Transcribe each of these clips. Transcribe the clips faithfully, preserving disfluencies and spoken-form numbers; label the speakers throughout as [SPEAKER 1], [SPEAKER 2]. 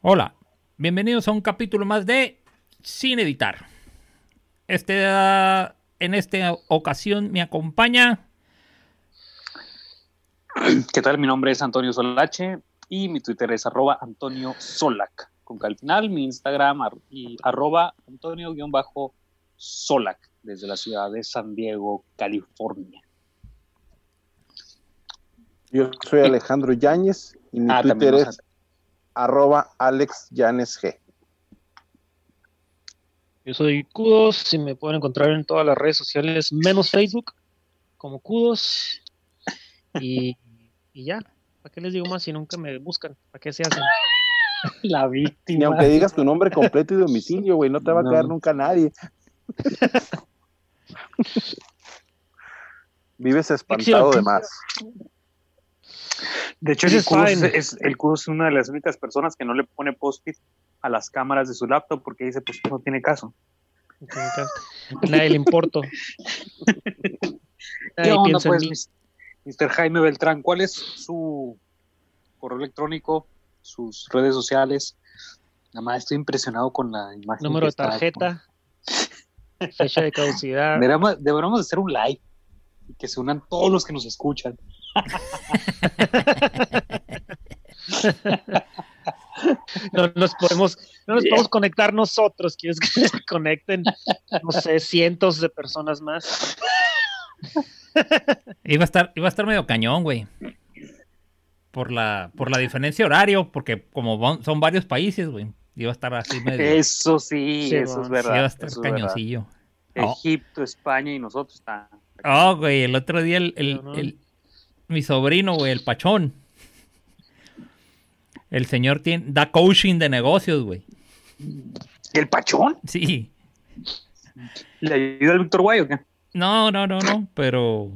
[SPEAKER 1] Hola, bienvenidos a un capítulo más de Sin Editar. Este, uh, en esta ocasión me acompaña...
[SPEAKER 2] ¿Qué tal? Mi nombre es Antonio Solache y mi Twitter es arroba Antonio Solac. Con que al final mi Instagram ar- y arroba Antonio-Solac desde la ciudad de San Diego, California.
[SPEAKER 3] Yo soy Alejandro Yáñez y mi
[SPEAKER 2] Ah,
[SPEAKER 3] Twitter
[SPEAKER 2] también,
[SPEAKER 3] es arroba Alex Yanes G.
[SPEAKER 4] Yo soy Kudos y me pueden encontrar en todas las redes sociales, menos Facebook, como Kudos. Y, y ya, ¿para qué les digo más si nunca me buscan? ¿Para qué se hacen?
[SPEAKER 2] La
[SPEAKER 3] Ni
[SPEAKER 2] víctima.
[SPEAKER 3] aunque digas tu nombre completo y domicilio, güey, no te va
[SPEAKER 2] No.
[SPEAKER 3] a caer nunca nadie. Vives espantado de más.
[SPEAKER 2] De hecho,
[SPEAKER 4] Ese
[SPEAKER 2] el
[SPEAKER 4] es
[SPEAKER 2] Kudos
[SPEAKER 4] fine.
[SPEAKER 2] es, el Kudos es una de las únicas personas que no le pone post-it a las cámaras de su laptop porque dice, pues no tiene caso.
[SPEAKER 4] Nadie le importo.
[SPEAKER 2] ¿Qué
[SPEAKER 4] Nadie
[SPEAKER 2] onda,
[SPEAKER 4] piensa en
[SPEAKER 2] pues,
[SPEAKER 4] mí.
[SPEAKER 2] mis- mister Jaime Beltrán? ¿Cuál es su correo electrónico, sus redes sociales? Nada más estoy impresionado con la imagen.
[SPEAKER 4] Número
[SPEAKER 2] que
[SPEAKER 4] de
[SPEAKER 2] está
[SPEAKER 4] tarjeta, fecha de caducidad.
[SPEAKER 2] Deberíamos, deberíamos hacer un live y que se unan todos los que nos escuchan.
[SPEAKER 4] No nos podemos, no nos podemos conectar nosotros. ¿Quieres que se conecten, no sé, cientos de personas más?
[SPEAKER 1] Iba a estar, iba a estar medio cañón, güey. Por la, por la diferencia de horario, porque como van- son varios países, güey. Iba a estar así medio...
[SPEAKER 2] Eso sí,
[SPEAKER 4] Sí,
[SPEAKER 2] eso
[SPEAKER 4] man.
[SPEAKER 2] es
[SPEAKER 1] sí,
[SPEAKER 2] verdad.
[SPEAKER 1] iba a estar
[SPEAKER 2] eso es verdad.
[SPEAKER 1] cañoncillo. Oh.
[SPEAKER 2] Egipto, España y nosotros está.
[SPEAKER 1] Oh, güey, el otro día el, el-
[SPEAKER 4] No, no.
[SPEAKER 1] el- mi sobrino, güey, el Pachón. El señor tiene, da coaching de negocios, güey.
[SPEAKER 2] ¿El Pachón?
[SPEAKER 1] Sí.
[SPEAKER 2] ¿Le ayuda al Víctor Guay o qué?
[SPEAKER 1] No, no, no, no, pero...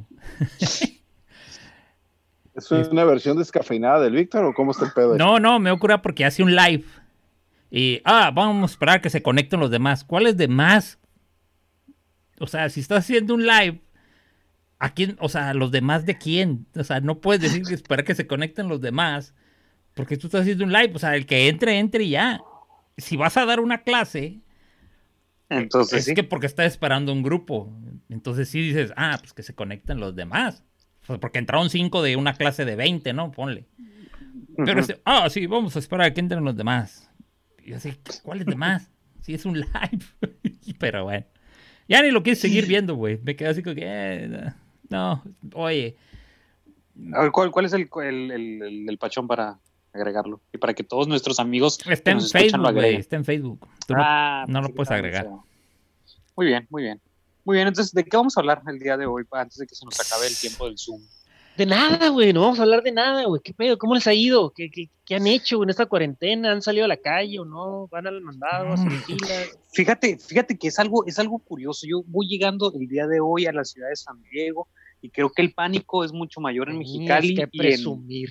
[SPEAKER 3] ¿Es una versión descafeinada del Víctor o cómo está el pedo?
[SPEAKER 1] No, no, me ocurre porque hace un live. Y, ah, vamos a esperar que se conecten los demás. ¿Cuáles demás? O sea, si estás haciendo un live, ¿a quién? O sea, ¿los demás de quién? O sea, no puedes decir que esperar que se conecten los demás. Porque tú estás haciendo un live. O sea, el que entre, entre y ya. Si vas a dar una clase,
[SPEAKER 2] Entonces
[SPEAKER 1] es
[SPEAKER 2] sí.
[SPEAKER 1] que porque estás esperando un grupo. Entonces sí dices, ah, pues que se conecten los demás. O sea, porque entraron cinco de una clase de veinte, ¿no? Ponle. Pero
[SPEAKER 2] Ujú.
[SPEAKER 1] este, ah, sí, vamos a esperar a que entren los demás. Y yo así, ¿cuáles demás? Sí, es un live. Pero bueno. Ya ni lo quise seguir viendo, güey. Me quedé así como que, eh, no, oye.
[SPEAKER 2] A ver, ¿cuál, cuál es el, el, el, el- el Pachón para agregarlo? Y para que todos nuestros amigos
[SPEAKER 1] Está
[SPEAKER 2] que
[SPEAKER 1] en
[SPEAKER 2] nos escuchan lo
[SPEAKER 1] Facebook, güey.
[SPEAKER 2] agreguen.
[SPEAKER 1] Está en Facebook. Tú no,
[SPEAKER 2] Ah,
[SPEAKER 1] no lo
[SPEAKER 2] pensé que
[SPEAKER 1] puedes
[SPEAKER 2] estaba en
[SPEAKER 1] agregar.
[SPEAKER 2] museo. Muy bien, muy bien. Muy bien, entonces, ¿de qué vamos a hablar el día de hoy pa- antes de que se nos acabe el tiempo del Zoom?
[SPEAKER 4] De nada, güey, no vamos a hablar de nada, güey. ¿Qué pedo? ¿Cómo les ha ido? ¿Qué, qué, qué han hecho en esta cuarentena? ¿Han salido a la calle o no? ¿Van al mandado? ¿Hacen filas?
[SPEAKER 2] Fíjate, fíjate que es algo, es algo curioso. Yo voy llegando el día de hoy a la ciudad de San Diego y creo que el pánico es mucho mayor en Mexicali
[SPEAKER 4] Tenías que
[SPEAKER 2] y en...
[SPEAKER 4] presumir.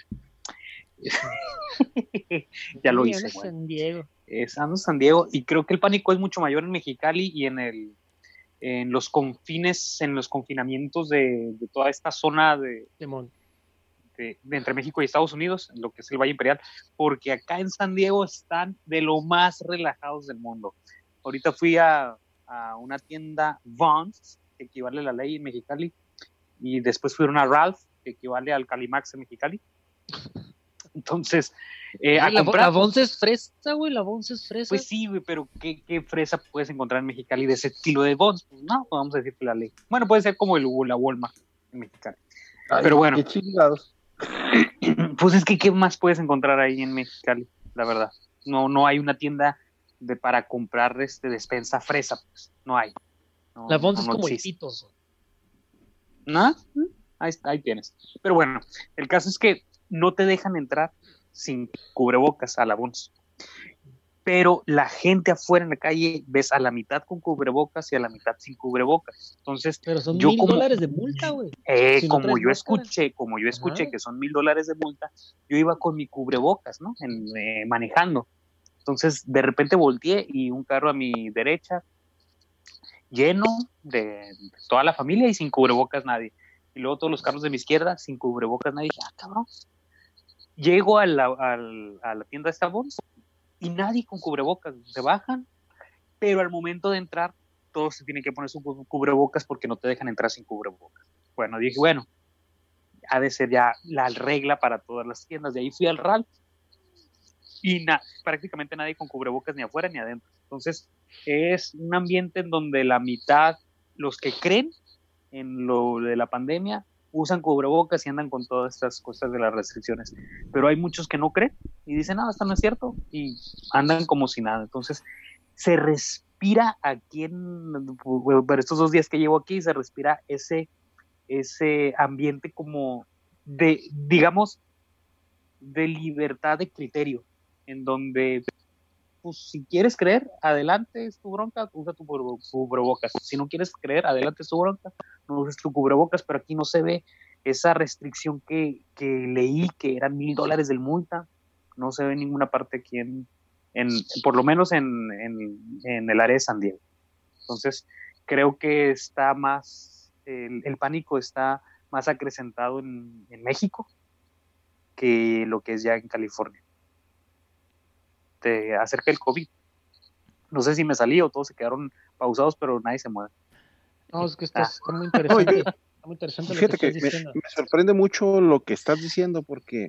[SPEAKER 2] Ya lo
[SPEAKER 4] Sí,
[SPEAKER 2] hice,
[SPEAKER 4] ando
[SPEAKER 2] güey.
[SPEAKER 4] en San Diego.
[SPEAKER 2] Es ando en San Diego y creo que el pánico es mucho mayor en Mexicali y en el en los confines, en los confinamientos de, de toda esta zona de,
[SPEAKER 4] Simón.
[SPEAKER 2] de, de entre México y Estados Unidos, en lo que es el Valle Imperial, porque acá en San Diego están de lo más relajados del mundo. Ahorita fui a, a una tienda Vons, que equivale a la ley en Mexicali, y después fui a una Ralph, que equivale al Calimax en Mexicali. Entonces, eh, a
[SPEAKER 4] la,
[SPEAKER 2] comprar...
[SPEAKER 4] la Bonce es fresa, güey, la Bonce es fresa.
[SPEAKER 2] Pues sí, güey, pero ¿qué, ¿qué fresa puedes encontrar en Mexicali de ese estilo de Bonds? Pues no, vamos a decir que la ley. Bueno, puede ser como el, la Walmart en Mexicali.
[SPEAKER 3] Ay,
[SPEAKER 2] pero bueno.
[SPEAKER 3] Qué chingados.
[SPEAKER 2] Pues es que ¿qué más puedes encontrar ahí en Mexicali? La verdad. No, no hay una tienda de para comprar este despensa fresa, pues. No hay. No,
[SPEAKER 4] la Bonce
[SPEAKER 2] no,
[SPEAKER 4] es
[SPEAKER 2] no
[SPEAKER 4] como
[SPEAKER 2] existe.
[SPEAKER 4] hipitos.
[SPEAKER 2] ¿No? Ahí, ahí tienes. Pero bueno, el caso es que no te dejan entrar sin cubrebocas a la Bonds. Pero la gente afuera en la calle ves a la mitad con cubrebocas y a la mitad sin cubrebocas. Entonces,
[SPEAKER 4] Pero son
[SPEAKER 2] yo
[SPEAKER 4] mil
[SPEAKER 2] como,
[SPEAKER 4] dólares de multa, güey.
[SPEAKER 2] eh,
[SPEAKER 4] Si no
[SPEAKER 2] como
[SPEAKER 4] traes
[SPEAKER 2] yo
[SPEAKER 4] máscara.
[SPEAKER 2] escuché, como yo escuché
[SPEAKER 4] Ajá.
[SPEAKER 2] que son mil dólares de multa, yo iba con mi cubrebocas, ¿no? En, eh, manejando. Entonces, de repente volteé y un carro a mi derecha lleno de, de toda la familia y sin cubrebocas nadie. Y luego todos los carros de mi izquierda sin cubrebocas nadie. Dije, ah, cabrón. Llego a la, a la, a la tienda de Starbucks y nadie con cubrebocas, se bajan, pero al momento de entrar, todos se tienen que poner su cubrebocas porque no te dejan entrar sin cubrebocas. Bueno, dije, bueno, ha de ser ya la regla para todas las tiendas. De ahí fui al Ralph y na- prácticamente nadie con cubrebocas ni afuera ni adentro. Entonces, es un ambiente en donde la mitad, los que creen en lo de la pandemia, usan cubrebocas y andan con todas estas cosas de las restricciones. Pero hay muchos que no creen y dicen, no, esto no es cierto, y andan como si nada. Entonces, se respira aquí en, por estos dos días que llevo aquí, se respira ese, ese ambiente como de, digamos, de libertad de criterio, en donde, pues, si quieres creer, adelante, es tu bronca, usa tu cubrebocas. Si no quieres creer, adelante, es tu bronca, no uses tu cubrebocas, pero aquí no se ve esa restricción que, que leí, que eran mil dólares del multa, no se ve en ninguna parte aquí en, en por lo menos en, en, en el área de San Diego. Entonces, creo que está más, el, el pánico está más acrecentado en, en México que lo que es ya en California. Te acerca el COVID. No sé si me salí o todos se quedaron pausados, pero nadie se mueve.
[SPEAKER 4] No, es que
[SPEAKER 2] Ah.
[SPEAKER 4] estás, está muy interesante. Está muy interesante lo que
[SPEAKER 3] Fíjate que
[SPEAKER 4] estás
[SPEAKER 3] me,
[SPEAKER 4] diciendo.
[SPEAKER 3] me sorprende mucho lo que estás diciendo, porque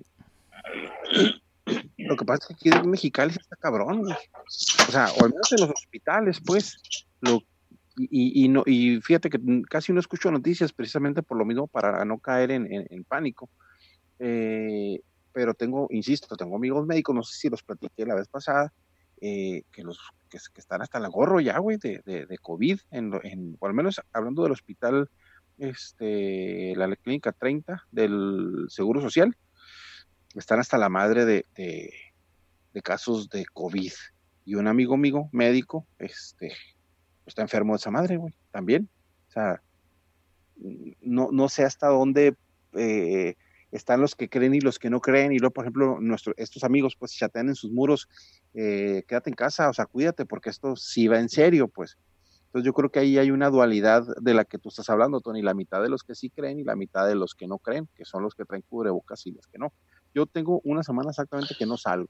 [SPEAKER 3] lo que pasa es que aquí en Mexicali sí está cabrón, güey. O sea, o al menos en los hospitales, pues, lo, y, y, no, y fíjate que casi no escucho noticias precisamente por lo mismo, para no caer en, en, en pánico. Eh, pero tengo, insisto, tengo amigos médicos, no sé si los platiqué la vez pasada, eh, que los que, que están hasta la gorro ya, güey, de, de, de COVID, en, en, o al menos hablando del hospital, este, la clínica treinta del Seguro Social, están hasta la madre de, de, de casos de COVID. Y un amigo mío, médico, este, está enfermo de esa madre, güey, también. O sea, no, no sé hasta dónde eh, están los que creen y los que no creen, y luego, por ejemplo, nuestro, estos amigos, pues, chatean en sus muros, eh, quédate en casa, o sea, cuídate, porque esto sí va en serio, pues. Entonces yo creo que ahí hay una dualidad de la que tú estás hablando, Tony, la mitad de los que sí creen y la mitad de los que no creen, que son los que traen cubrebocas y los que no. Yo tengo una semana exactamente que no salgo,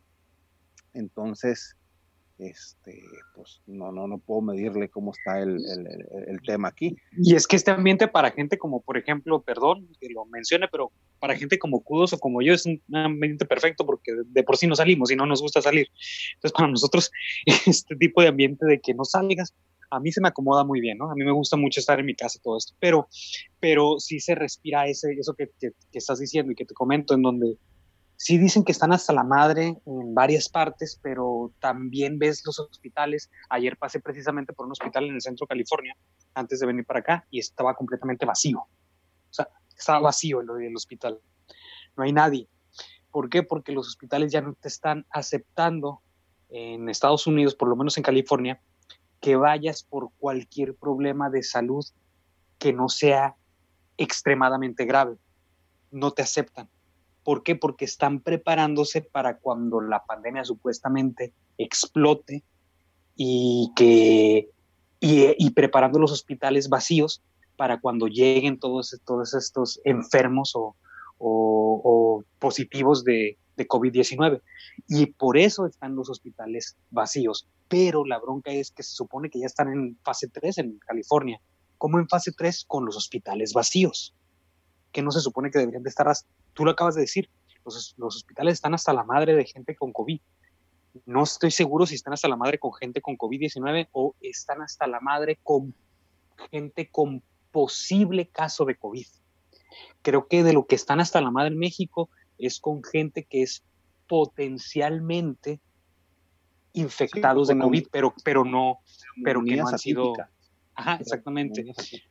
[SPEAKER 3] entonces, este, pues, no, no, no puedo medirle cómo está el, el, el, el tema aquí.
[SPEAKER 2] Y es que este ambiente para gente como, por ejemplo, perdón que lo mencione, pero para gente como Kudos o como yo es un ambiente perfecto, porque de, de por sí no salimos y no nos gusta salir. Entonces, para nosotros, este tipo de ambiente de que no salgas, a mí se me acomoda muy bien, ¿no? A mí me gusta mucho estar en mi casa y todo esto, pero, pero sí se respira ese, eso que, que, que estás diciendo y que te comento, en donde sí dicen que están hasta la madre en varias partes, pero también ves los hospitales. Ayer pasé precisamente por un hospital en el centro de California antes de venir para acá y estaba completamente vacío. O sea, estaba vacío el, el hospital. No hay nadie. ¿Por qué? Porque los hospitales ya no te están aceptando en Estados Unidos, por lo menos en California, que vayas por cualquier problema de salud que no sea extremadamente grave. No te aceptan. ¿Por qué? Porque están preparándose para cuando la pandemia supuestamente explote y que y, y preparando los hospitales vacíos para cuando lleguen todos, todos estos enfermos o, o, o positivos de, de COVID diecinueve. Y por eso están los hospitales vacíos. Pero la bronca es que se supone que ya están en fase tres en California. ¿Cómo en fase tres? Con los hospitales vacíos, que no se supone que deberían de estar, tú lo acabas de decir, los, los hospitales están hasta la madre de gente con COVID. No estoy seguro si están hasta la madre con gente con COVID diecinueve o están hasta la madre con gente con posible caso de COVID. Creo que de lo que están hasta la madre en México es con gente que es potencialmente infectados sí, de COVID, pero, pero no, pero que no han sido... Ajá, exactamente.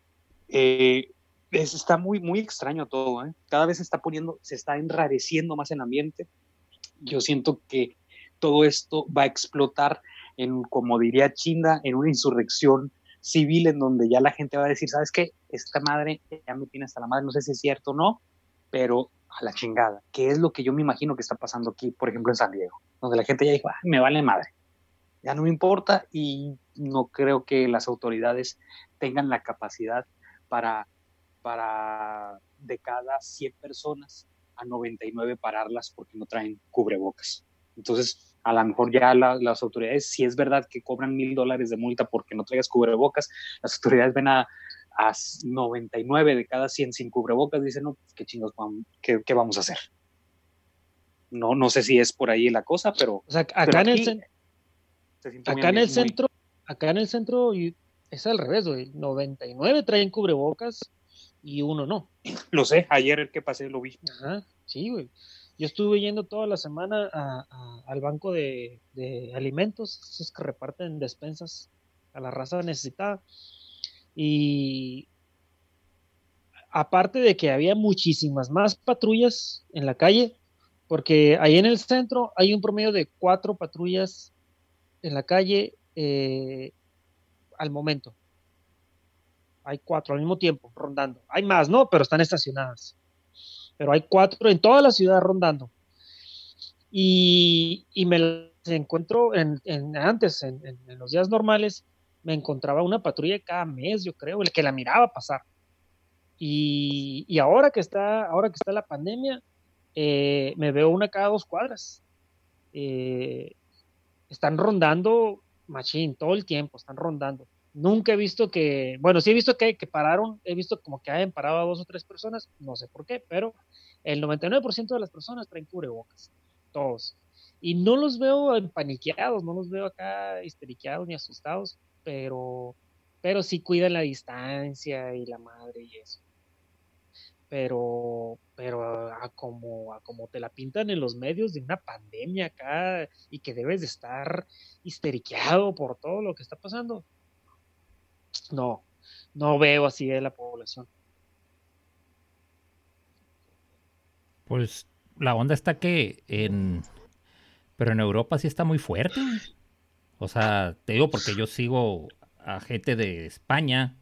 [SPEAKER 2] Eh, Es, está muy, muy extraño todo, ¿eh? Cada vez se está poniendo, se está enrareciendo más el ambiente. Yo siento que todo esto va a explotar en, como diría Chinda, en una insurrección civil en donde ya la gente va a decir, ¿sabes qué? Esta madre ya me tiene hasta la madre, no sé si es cierto o no, pero a la chingada. ¿Qué es lo que yo me imagino que está pasando aquí, por ejemplo, en San Diego? Donde la gente ya dijo, ah, me vale madre, ya no me importa, y no creo que las autoridades tengan la capacidad para para de cada cien personas a noventa y nueve pararlas porque no traen cubrebocas. Entonces, a lo mejor ya la, las autoridades, si es verdad que cobran mil dólares de multa porque no traigas cubrebocas, las autoridades ven a, a noventa y nueve de cada cien sin cubrebocas, dicen, no, pues qué chingos, qué, qué vamos a hacer. No, no sé si es por ahí la cosa, pero...
[SPEAKER 4] O sea, acá
[SPEAKER 2] pero
[SPEAKER 4] en el,
[SPEAKER 2] aquí
[SPEAKER 4] cen-
[SPEAKER 2] se siente muy-
[SPEAKER 4] acá en el
[SPEAKER 2] muy-
[SPEAKER 4] centro, acá en el centro y- es al revés, güey. noventa y nueve traen cubrebocas y uno no.
[SPEAKER 2] Lo sé, ayer el que pasé lo vi.
[SPEAKER 4] Ajá, sí, güey. Yo estuve yendo toda la semana a- a- al banco de, de alimentos, esos que reparten despensas a la raza necesitada. Y aparte de que había muchísimas más patrullas en la calle, porque ahí en el centro hay un promedio de cuatro patrullas en la calle eh, al momento. Hay cuatro al mismo tiempo rondando. Hay más, ¿no? Pero están estacionadas. Pero hay cuatro en toda la ciudad rondando. Y, y me las encuentro en, en- antes, en, en- en los días normales, me encontraba una patrulla cada mes, yo creo, el que la miraba pasar. Y, y ahora que está, ahora que está la pandemia, eh, me veo una cada dos cuadras. Eh, están rondando machín todo el tiempo, están rondando. Nunca he visto que, bueno, sí he visto que, que pararon, he visto como que hayan parado a dos o tres personas, no sé por qué, pero el noventa y nueve por ciento de las personas traen cubrebocas, todos. Y no los veo empaniqueados, no los veo acá histeriqueados ni asustados, pero, pero sí cuidan la distancia y la madre y eso. Pero, pero a como, a como te la pintan en los medios de una pandemia acá y que debes de estar histeriqueado por todo lo que está pasando, no, no veo así de la población.
[SPEAKER 1] Pues la onda está que en... Pero en Europa sí está muy fuerte, güey. O sea, te digo porque yo sigo a gente de España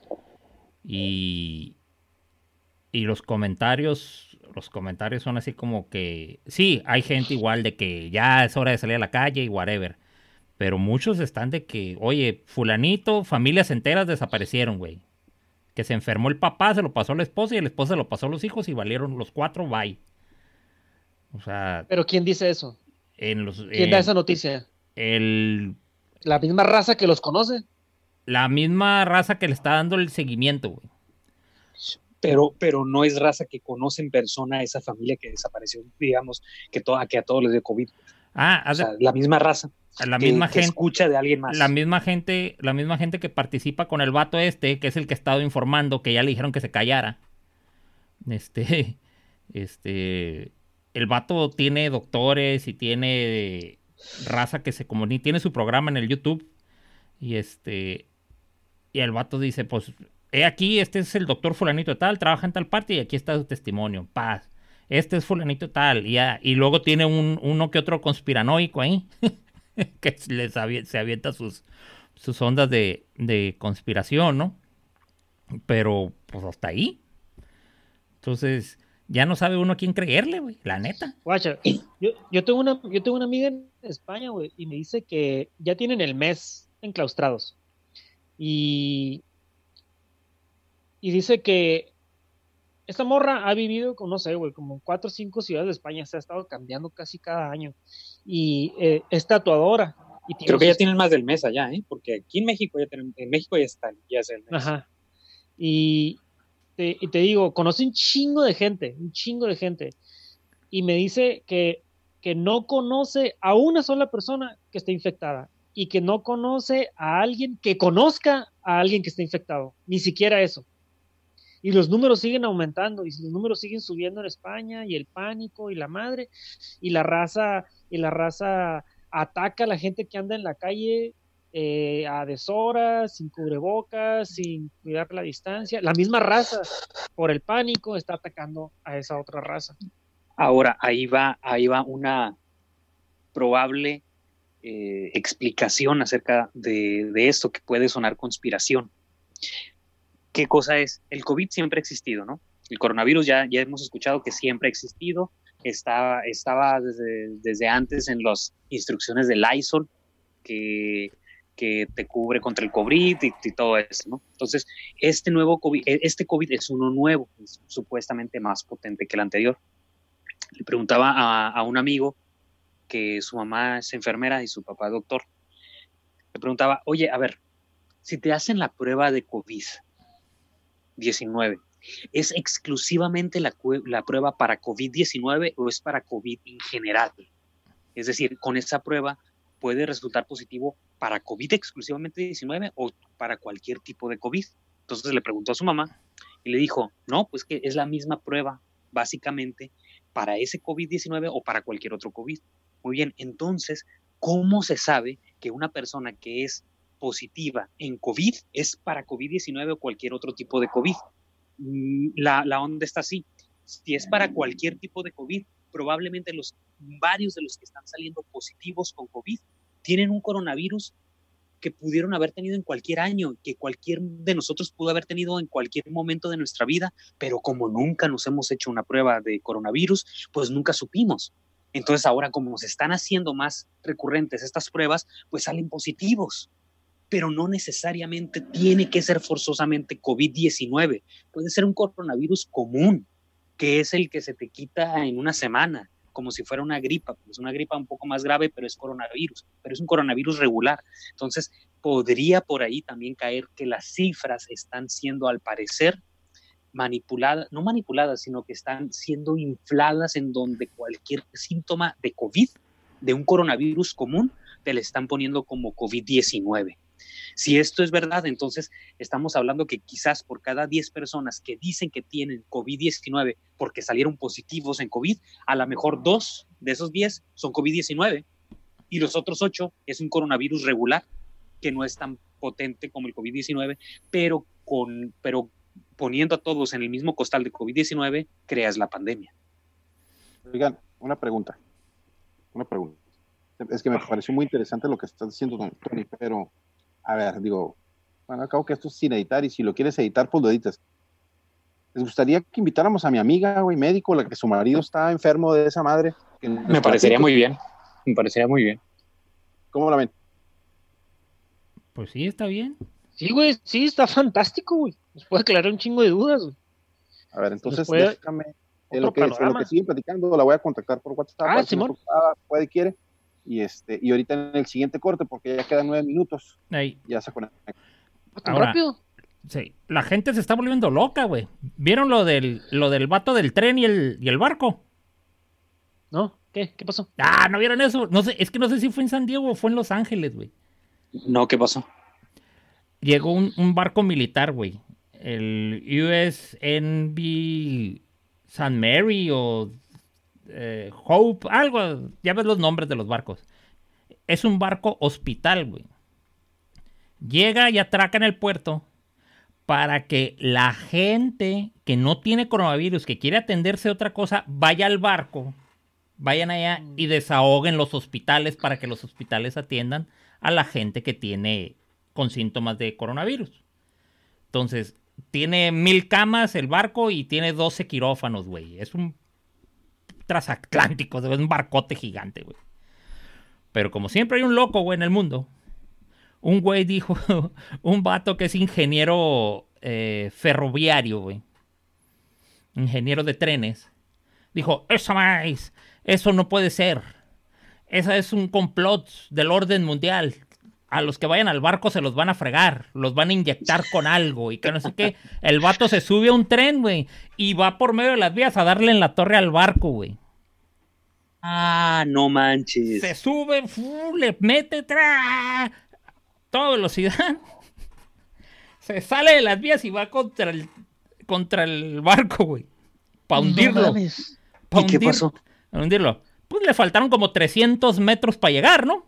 [SPEAKER 1] y, y los comentarios, los comentarios son así como que, sí, hay gente igual de que ya es hora de salir a la calle y whatever, pero muchos están de que, oye, fulanito, familias enteras desaparecieron, güey. Que se enfermó el papá, se lo pasó a la esposa y el esposa se lo pasó a los hijos y valieron los cuatro, bye. O sea,
[SPEAKER 4] Pero ¿quién dice eso?
[SPEAKER 1] en los...
[SPEAKER 4] ¿Quién da
[SPEAKER 1] en
[SPEAKER 4] esa noticia?
[SPEAKER 1] el,
[SPEAKER 4] ¿La misma raza que los conoce?
[SPEAKER 1] la misma raza que le está dando el seguimiento, güey.
[SPEAKER 2] Pero, pero no es raza que conoce en persona a esa familia que desapareció, digamos, que, to- que a todos les dio COVID.
[SPEAKER 1] Ah,
[SPEAKER 2] O
[SPEAKER 1] haz de-
[SPEAKER 2] sea, la misma raza
[SPEAKER 1] la
[SPEAKER 2] que,
[SPEAKER 1] misma
[SPEAKER 2] que
[SPEAKER 1] gente,
[SPEAKER 2] escucha de alguien más.
[SPEAKER 1] la misma gente, la misma gente que participa con el vato este, que es el que ha estado informando, que ya le dijeron que se callara. Este, este, el vato tiene doctores y tiene raza que se comunica, tiene su programa en el YouTube y este, y el vato dice, pues, he aquí, este es el doctor fulanito tal, trabaja en tal parte y aquí está su testimonio, paz. Este es fulanito tal, y, ya, y luego tiene un, uno que otro conspiranoico ahí, que les avi- se avienta sus, sus ondas de, de conspiración, ¿no? Pero, pues, hasta ahí. Entonces, ya no sabe uno a quién creerle, güey, la neta.
[SPEAKER 4] Guacha, yo, yo, tengo una, yo tengo una amiga en España, güey, y me dice que ya tienen el mes enclaustrados. Y, y dice que esta morra ha vivido con, no sé, güey, como cuatro o cinco ciudades de España, se ha estado cambiando casi cada año. Y eh, es tatuadora. Y tiene
[SPEAKER 2] Creo que ya
[SPEAKER 4] sus-
[SPEAKER 2] tienen más del mes allá, ¿eh? Porque aquí en México ya tienen, en México ya están, ya es el mes.
[SPEAKER 4] Ajá. Y te, y te digo, conoce un chingo de gente, un chingo de gente. Y me dice que, que no conoce a una sola persona que esté infectada y que no conoce a alguien que conozca a alguien que esté infectado, ni siquiera eso. Y los números siguen aumentando y los números siguen subiendo en España y el pánico y la madre y la raza y la raza ataca a la gente que anda en la calle eh, a deshoras, sin cubrebocas, sin cuidar la distancia. La misma raza, por el pánico, está atacando a esa otra raza.
[SPEAKER 2] Ahora, ahí va, ahí va una probable eh, explicación acerca de, de esto que puede sonar conspiración. ¿Qué cosa es? El COVID siempre ha existido, ¿no? El coronavirus ya, ya hemos escuchado que siempre ha existido, estaba, estaba desde, desde antes en las instrucciones del Lysol, que, que te cubre contra el COVID y, y todo eso, ¿no? Entonces, este nuevo COVID, este COVID es uno nuevo, es supuestamente más potente que el anterior. Le preguntaba a, a un amigo que su mamá es enfermera y su papá doctor. Le preguntaba, oye, a ver, si te hacen la prueba de COVID diecinueve, ¿es exclusivamente la, la prueba para COVID diecinueve o es para COVID en general? Es decir, con esa prueba puede resultar positivo para COVID exclusivamente diecinueve o para cualquier tipo de COVID. Entonces le preguntó a su mamá y le dijo, no, pues que es la misma prueba básicamente para ese COVID diecinueve o para cualquier otro COVID. Muy bien, entonces, ¿cómo se sabe que una persona que es positiva en COVID es para COVID diecinueve o cualquier otro tipo de COVID? La, la onda está así. Si es para cualquier tipo de COVID, probablemente los, varios de los que están saliendo positivos con COVID tienen un coronavirus que pudieron haber tenido en cualquier año, que cualquier de nosotros pudo haber tenido en cualquier momento de nuestra vida, pero como nunca nos hemos hecho una prueba de coronavirus, pues nunca supimos. Entonces ahora, como se están haciendo más recurrentes estas pruebas, pues salen positivos, pero no necesariamente tiene que ser forzosamente COVID diecinueve, puede ser un coronavirus común, que es el que se te quita en una semana, como si fuera una gripa, pues una gripa un poco más grave, pero es coronavirus, pero es un coronavirus regular. Entonces, podría por ahí también caer que las cifras están siendo, al parecer, manipuladas, no manipuladas, sino que están siendo infladas, en donde cualquier síntoma de COVID, de un coronavirus común, te le están poniendo como COVID diecinueve. Si esto es verdad, entonces estamos hablando que quizás por cada diez personas que dicen que tienen COVID diecinueve porque salieron positivos en COVID, a lo mejor dos de esos diez son COVID diecinueve y los otros ocho es un coronavirus regular que no es tan potente como el COVID diecinueve, pero, con, pero poniendo a todos en el mismo costal de COVID diecinueve, creas la pandemia.
[SPEAKER 3] Oigan, una pregunta. Una pregunta. Es que me pareció muy interesante lo que estás diciendo, Tony, pero a ver, digo, bueno, acabo que esto es sin editar y si lo quieres editar, pues lo editas. ¿Les gustaría que invitáramos a mi amiga, güey, médico, la que su marido está enfermo de esa madre? Que
[SPEAKER 2] me parecería muy bien, me parecería muy bien.
[SPEAKER 3] ¿Cómo la ven?
[SPEAKER 1] Pues sí, está bien.
[SPEAKER 4] Sí, güey, sí, está fantástico, güey. Nos puede aclarar un chingo de dudas, güey.
[SPEAKER 3] A ver, entonces
[SPEAKER 4] puede...
[SPEAKER 3] déjame, en lo, que, en lo que siguen platicando, la voy a contactar por WhatsApp.
[SPEAKER 4] Ah, Simón.
[SPEAKER 3] Puede, quiere. Y, este, y ahorita en el siguiente corte, porque ya quedan nueve minutos,
[SPEAKER 1] Ahí.
[SPEAKER 3] ya se conecta.
[SPEAKER 4] ¿Tan rápido?
[SPEAKER 1] Sí, la gente se está volviendo loca, güey. ¿Vieron lo del, lo del vato del tren y el, y el barco?
[SPEAKER 4] ¿No? ¿Qué? ¿Qué pasó?
[SPEAKER 1] Ah, ¿no vieron eso? No sé, es que no sé si fue en San Diego o fue en Los Ángeles, güey.
[SPEAKER 2] No, ¿qué pasó?
[SPEAKER 1] Llegó un, un barco militar, güey. El U S N V San Mary o eh, Hope, algo. Ya ves los nombres de los barcos. Es un barco hospital, güey. Llega y atraca en el puerto para que la gente que no tiene coronavirus, que quiere atenderse a otra cosa, vaya al barco, vayan allá y desahoguen los hospitales para que los hospitales atiendan a la gente que tiene con síntomas de coronavirus. Entonces, tiene mil camas el barco y tiene doce quirófanos, güey. Es un transatlántico, es un barcote gigante, güey. Pero como siempre hay un loco, güey, en el mundo. Un güey dijo, un vato que es ingeniero eh, ferroviario, güey. Ingeniero de trenes. Dijo, eso más, eso no puede ser. Eso es un complot del orden mundial. A los que vayan al barco se los van a fregar. Los van a inyectar con algo. Y que no sé qué. El vato se sube a un tren, güey. Y va por medio de las vías a darle en la torre al barco, güey.
[SPEAKER 2] Ah, no manches.
[SPEAKER 1] Se sube, fu, le mete, tra, toda velocidad. Se sale de las vías y va contra el, contra el barco, güey. Para hundirlo.
[SPEAKER 4] No mames.
[SPEAKER 1] Pa
[SPEAKER 2] ¿Y qué
[SPEAKER 1] hundir,
[SPEAKER 2] pasó?
[SPEAKER 1] Para hundirlo. Pues le faltaron como trescientos metros para llegar, ¿no?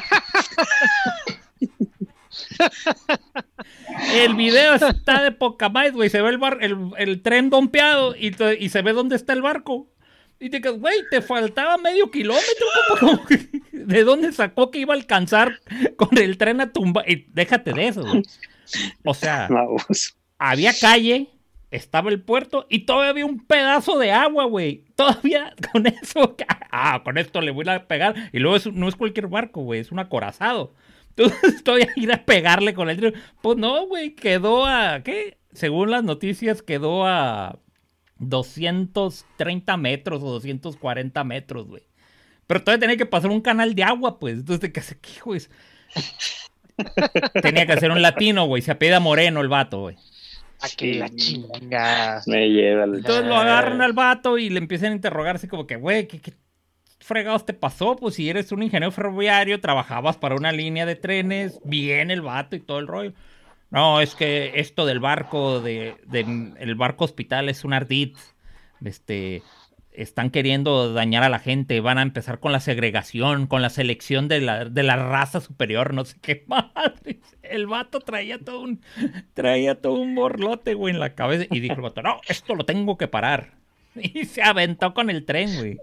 [SPEAKER 1] El video está de poca más, güey. Se ve el, bar, el, el tren dompeado y, te, y se ve dónde está el barco. Y te quedas, güey, te faltaba medio kilómetro. ¿Cómo, cómo? ¿De dónde sacó que iba a alcanzar con el tren a tumbar? Y déjate de eso, güey. O sea, había calle, estaba el puerto y todavía había un pedazo de agua, güey. Todavía con eso, ah, con esto le voy a pegar. Y luego es, no es cualquier barco, güey, es un acorazado. Entonces todavía ir a pegarle con el tren. Pues no, güey, quedó a, ¿qué? Según las noticias, quedó a doscientos treinta metros o doscientos cuarenta metros, güey. Pero todavía tenía que pasar un canal de agua, pues. Entonces, ¿qué hace aquí, güey? Tenía que hacer un latino, güey. Se apellida Moreno el vato, güey.
[SPEAKER 4] Aquí la chinga.
[SPEAKER 2] Me lleva el...
[SPEAKER 1] Entonces lo agarran al vato y le empiezan a interrogar así como que, güey, ¿qué, ¿qué fregados te pasó? Pues si eres un ingeniero ferroviario, trabajabas para una línea de trenes, bien el vato y todo el rollo. No, es que esto del barco, de, de el barco hospital es un ardid. Este, están queriendo dañar a la gente, van a empezar con la segregación, con la selección de la, de la raza superior, no sé qué madre. El vato traía todo un, traía todo un borlote, güey, en la cabeza. Y dijo el vato, no, esto lo tengo que parar. Y se aventó con el tren, güey.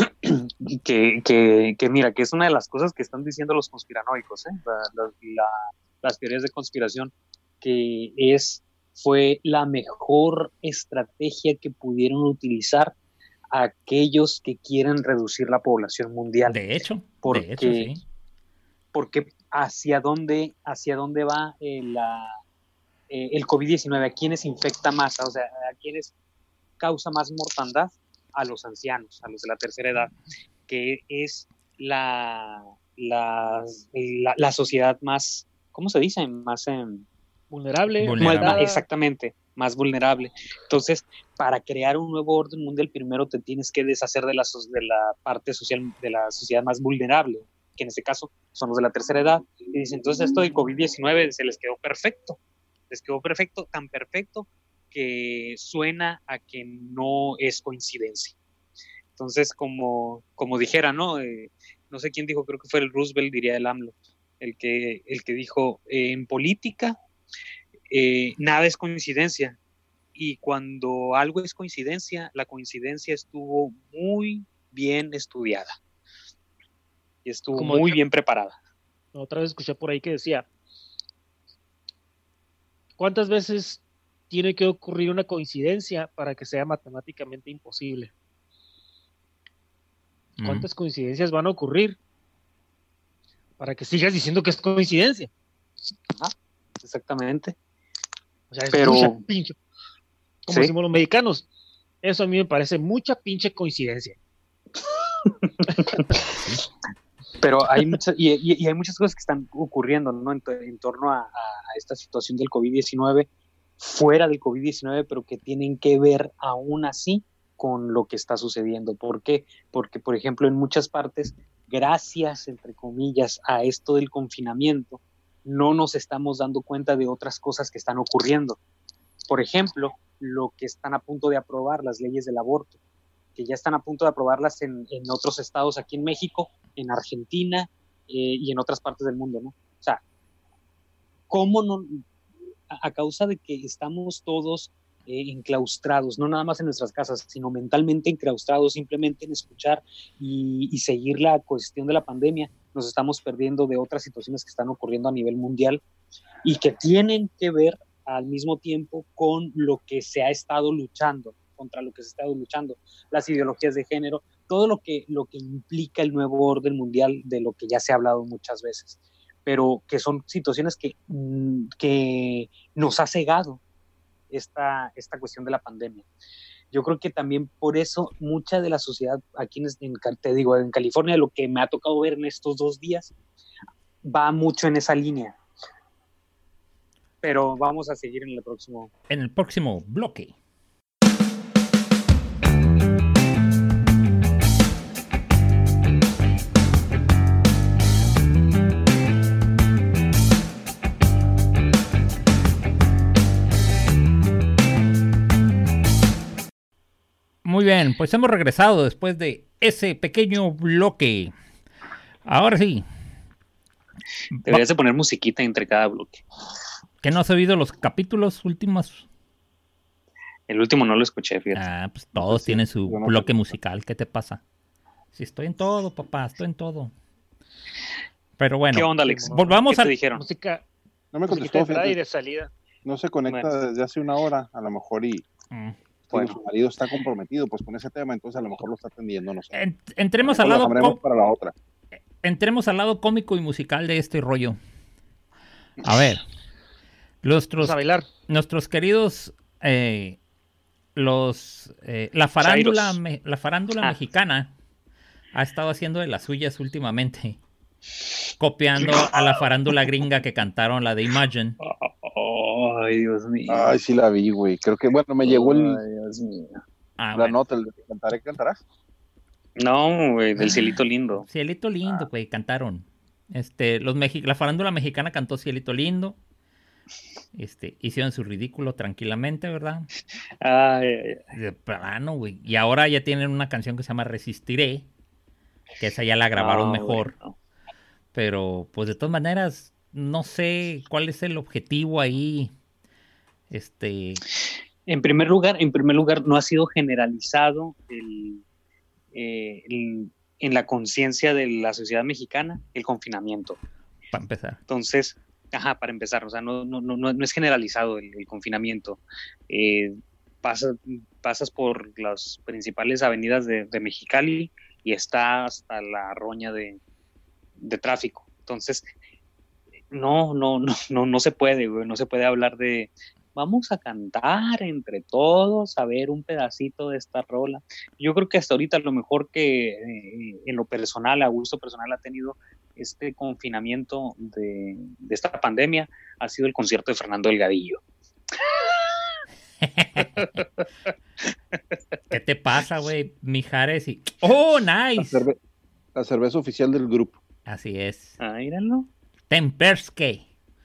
[SPEAKER 2] Que, que, que mira, que es una de las cosas que están diciendo los conspiranoicos, ¿eh? La, la, la, las teorías de conspiración, que es, fue la mejor estrategia que pudieron utilizar aquellos que quieren reducir la población mundial.
[SPEAKER 1] De hecho,
[SPEAKER 2] porque,
[SPEAKER 1] de hecho, sí.
[SPEAKER 2] Porque hacia dónde, hacia dónde va eh, la, eh, el COVID diecinueve, a quiénes infecta más, o sea, a quiénes causa más mortandad, a los ancianos, a los de la tercera edad, que es la, la, la, la sociedad más, ¿cómo se dice? Más eh,
[SPEAKER 4] vulnerable.
[SPEAKER 1] vulnerable.
[SPEAKER 2] Más, exactamente, más vulnerable. Entonces, para crear un nuevo orden mundial, primero te tienes que deshacer de la, de la parte social, de la sociedad más vulnerable, que en este caso son los de la tercera edad. Y dicen, entonces esto de COVID diecinueve se les quedó perfecto, les quedó perfecto, tan perfecto que suena a que no es coincidencia. Entonces, como, como dijera, ¿no? Eh, no sé quién dijo, creo que fue el Roosevelt, diría el AMLO, el que, el que dijo, eh, en política eh, nada es coincidencia, y cuando algo es coincidencia, la coincidencia estuvo muy bien estudiada y estuvo como muy yo, bien preparada.
[SPEAKER 4] Otra vez escuché por ahí que decía, ¿cuántas veces tiene que ocurrir una coincidencia para que sea matemáticamente imposible? ¿Cuántas mm. coincidencias van a ocurrir para que sigas diciendo que es coincidencia?
[SPEAKER 2] Ah, exactamente.
[SPEAKER 4] O sea, es
[SPEAKER 2] Pero,
[SPEAKER 4] mucha pinche, como
[SPEAKER 2] ¿sí?
[SPEAKER 4] decimos los mexicanos, eso a mí me parece mucha pinche coincidencia.
[SPEAKER 2] Pero hay muchas, y, y, y hay muchas cosas que están ocurriendo, ¿no? En, en torno a, a, a esta situación del COVID diecinueve, fuera del COVID diecinueve, pero que tienen que ver aún así con lo que está sucediendo. ¿Por qué? Porque, por ejemplo, en muchas partes, gracias, entre comillas, a esto del confinamiento, no nos estamos dando cuenta de otras cosas que están ocurriendo. Por ejemplo, lo que están a punto de aprobar, las leyes del aborto, que ya están a punto de aprobarlas en, en otros estados aquí en México, en Argentina eh, y en otras partes del mundo, ¿no? O sea, ¿cómo no? A, a causa de que estamos todos eh, enclaustrados, no nada más en nuestras casas, sino mentalmente enclaustrados, simplemente en escuchar y, y seguir la cuestión de la pandemia, nos estamos perdiendo de otras situaciones que están ocurriendo a nivel mundial y que tienen que ver al mismo tiempo con lo que se ha estado luchando, contra lo que se ha estado luchando, las ideologías de género, todo lo que, lo que implica el nuevo orden mundial, de lo que ya se ha hablado muchas veces, pero que son situaciones que, que nos ha cegado esta, esta cuestión de la pandemia. Yo creo que también por eso mucha de la sociedad aquí en, en, te digo, en California, lo que me ha tocado ver en estos dos días, va mucho en esa línea. Pero vamos a seguir en el próximo.
[SPEAKER 1] En el próximo bloque. Muy bien, pues hemos regresado después de ese pequeño bloque. Ahora sí.
[SPEAKER 2] Deberías de poner musiquita entre cada bloque.
[SPEAKER 1] ¿Que no has oído los capítulos últimos?
[SPEAKER 2] El último no lo escuché, fíjate.
[SPEAKER 1] Ah, pues todos sí, tienen su bueno, bloque musical. ¿Qué te pasa? Si estoy en todo, papá, estoy en todo. Pero bueno.
[SPEAKER 2] ¿Qué onda, Alex?
[SPEAKER 1] Volvamos
[SPEAKER 2] ¿Qué
[SPEAKER 1] a...
[SPEAKER 2] te dijeron?
[SPEAKER 4] Música,
[SPEAKER 3] no me contestó,
[SPEAKER 4] de y de salida.
[SPEAKER 3] No se conecta bueno. desde hace una hora, a lo mejor, y... Mm. Bueno. Su marido está comprometido pues con ese tema, entonces a lo mejor lo está atendiendo, no sé.
[SPEAKER 1] En, entremos al lado
[SPEAKER 3] com- para la otra.
[SPEAKER 1] Entremos al lado cómico y musical de este rollo. A ver, nuestros,
[SPEAKER 4] a bailar.
[SPEAKER 1] nuestros queridos eh, los eh, la farándula me, la farándula ah. mexicana ha estado haciendo de las suyas últimamente. Copiando a la farándula gringa que cantaron la de Imagine.
[SPEAKER 2] Ay, Dios mío.
[SPEAKER 3] Ay, sí la vi, güey. Creo que, bueno, me llegó el,
[SPEAKER 2] Ay, Dios mío.
[SPEAKER 1] Ah,
[SPEAKER 3] la
[SPEAKER 1] bueno.
[SPEAKER 3] nota, el de cantaré, cantarás.
[SPEAKER 2] No, güey, del Cielito Lindo.
[SPEAKER 1] Cielito Lindo, güey, cantaron. Este, los Mexi- la farándula mexicana cantó Cielito Lindo. Este, hicieron su ridículo tranquilamente, ¿verdad?
[SPEAKER 2] Ay, ay, ay.
[SPEAKER 1] De plano, güey. Y ahora ya tienen una canción que se llama Resistiré, que esa ya la grabaron
[SPEAKER 2] No,
[SPEAKER 1] mejor.
[SPEAKER 2] güey, no.
[SPEAKER 1] Pero, pues de todas maneras, no sé cuál es el objetivo ahí. Este,
[SPEAKER 2] En primer lugar, en primer lugar, no ha sido generalizado el, eh, el- en la conciencia de la sociedad mexicana el confinamiento.
[SPEAKER 1] para empezar.
[SPEAKER 2] Entonces, ajá, para empezar, o sea, no, no, no, no es generalizado el, el confinamiento. Eh, pasas, pasas por las principales avenidas de, de Mexicali y está hasta la roña de, de tráfico. Entonces, no, no, no, no, no se puede, güey, no se puede hablar de vamos a cantar entre todos, a ver un pedacito de esta rola. Yo creo que hasta ahorita lo mejor que eh, en lo personal, a gusto personal, ha tenido este confinamiento de, de esta pandemia ha sido el concierto de Fernando Delgadillo.
[SPEAKER 1] ¿Qué te pasa, güey? Mijares y... ¡Oh,
[SPEAKER 3] La,
[SPEAKER 1] nice!
[SPEAKER 3] cerve- la cerveza oficial del grupo.
[SPEAKER 1] Así es.
[SPEAKER 2] Ah, míralo.
[SPEAKER 1] Temperske.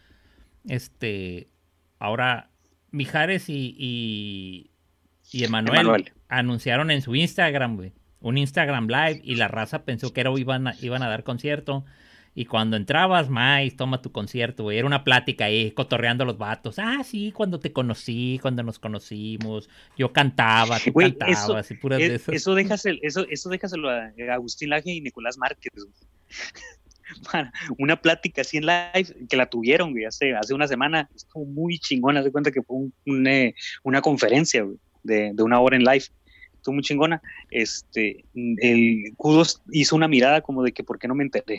[SPEAKER 1] Este... Ahora, Mijares y... y... y Emanuel,
[SPEAKER 2] Emanuel.
[SPEAKER 1] anunciaron en su Instagram, güey. Un Instagram Live y la raza pensó que era, iban, a, iban a dar concierto. Y cuando entrabas, Mais, toma tu concierto, güey. Era una plática ahí, cotorreando a los vatos. Ah, sí, cuando te conocí, cuando nos conocimos. Yo cantaba, tú
[SPEAKER 2] Güey,
[SPEAKER 1] cantabas
[SPEAKER 2] eso,
[SPEAKER 1] y puras de
[SPEAKER 2] es-
[SPEAKER 1] esas.
[SPEAKER 2] eso, déjaselo, eso, eso déjaselo a Agustín Laje y Nicolás Márquez. Güey. Para una plática así en live que la tuvieron, güey, hace, hace una semana. Estuvo muy chingona. Haz de cuenta que fue un, un, eh, una conferencia, güey, de, de una hora en live. Estuvo muy chingona. Este, el Kudos hizo una mirada como de que ¿por qué no me enteré?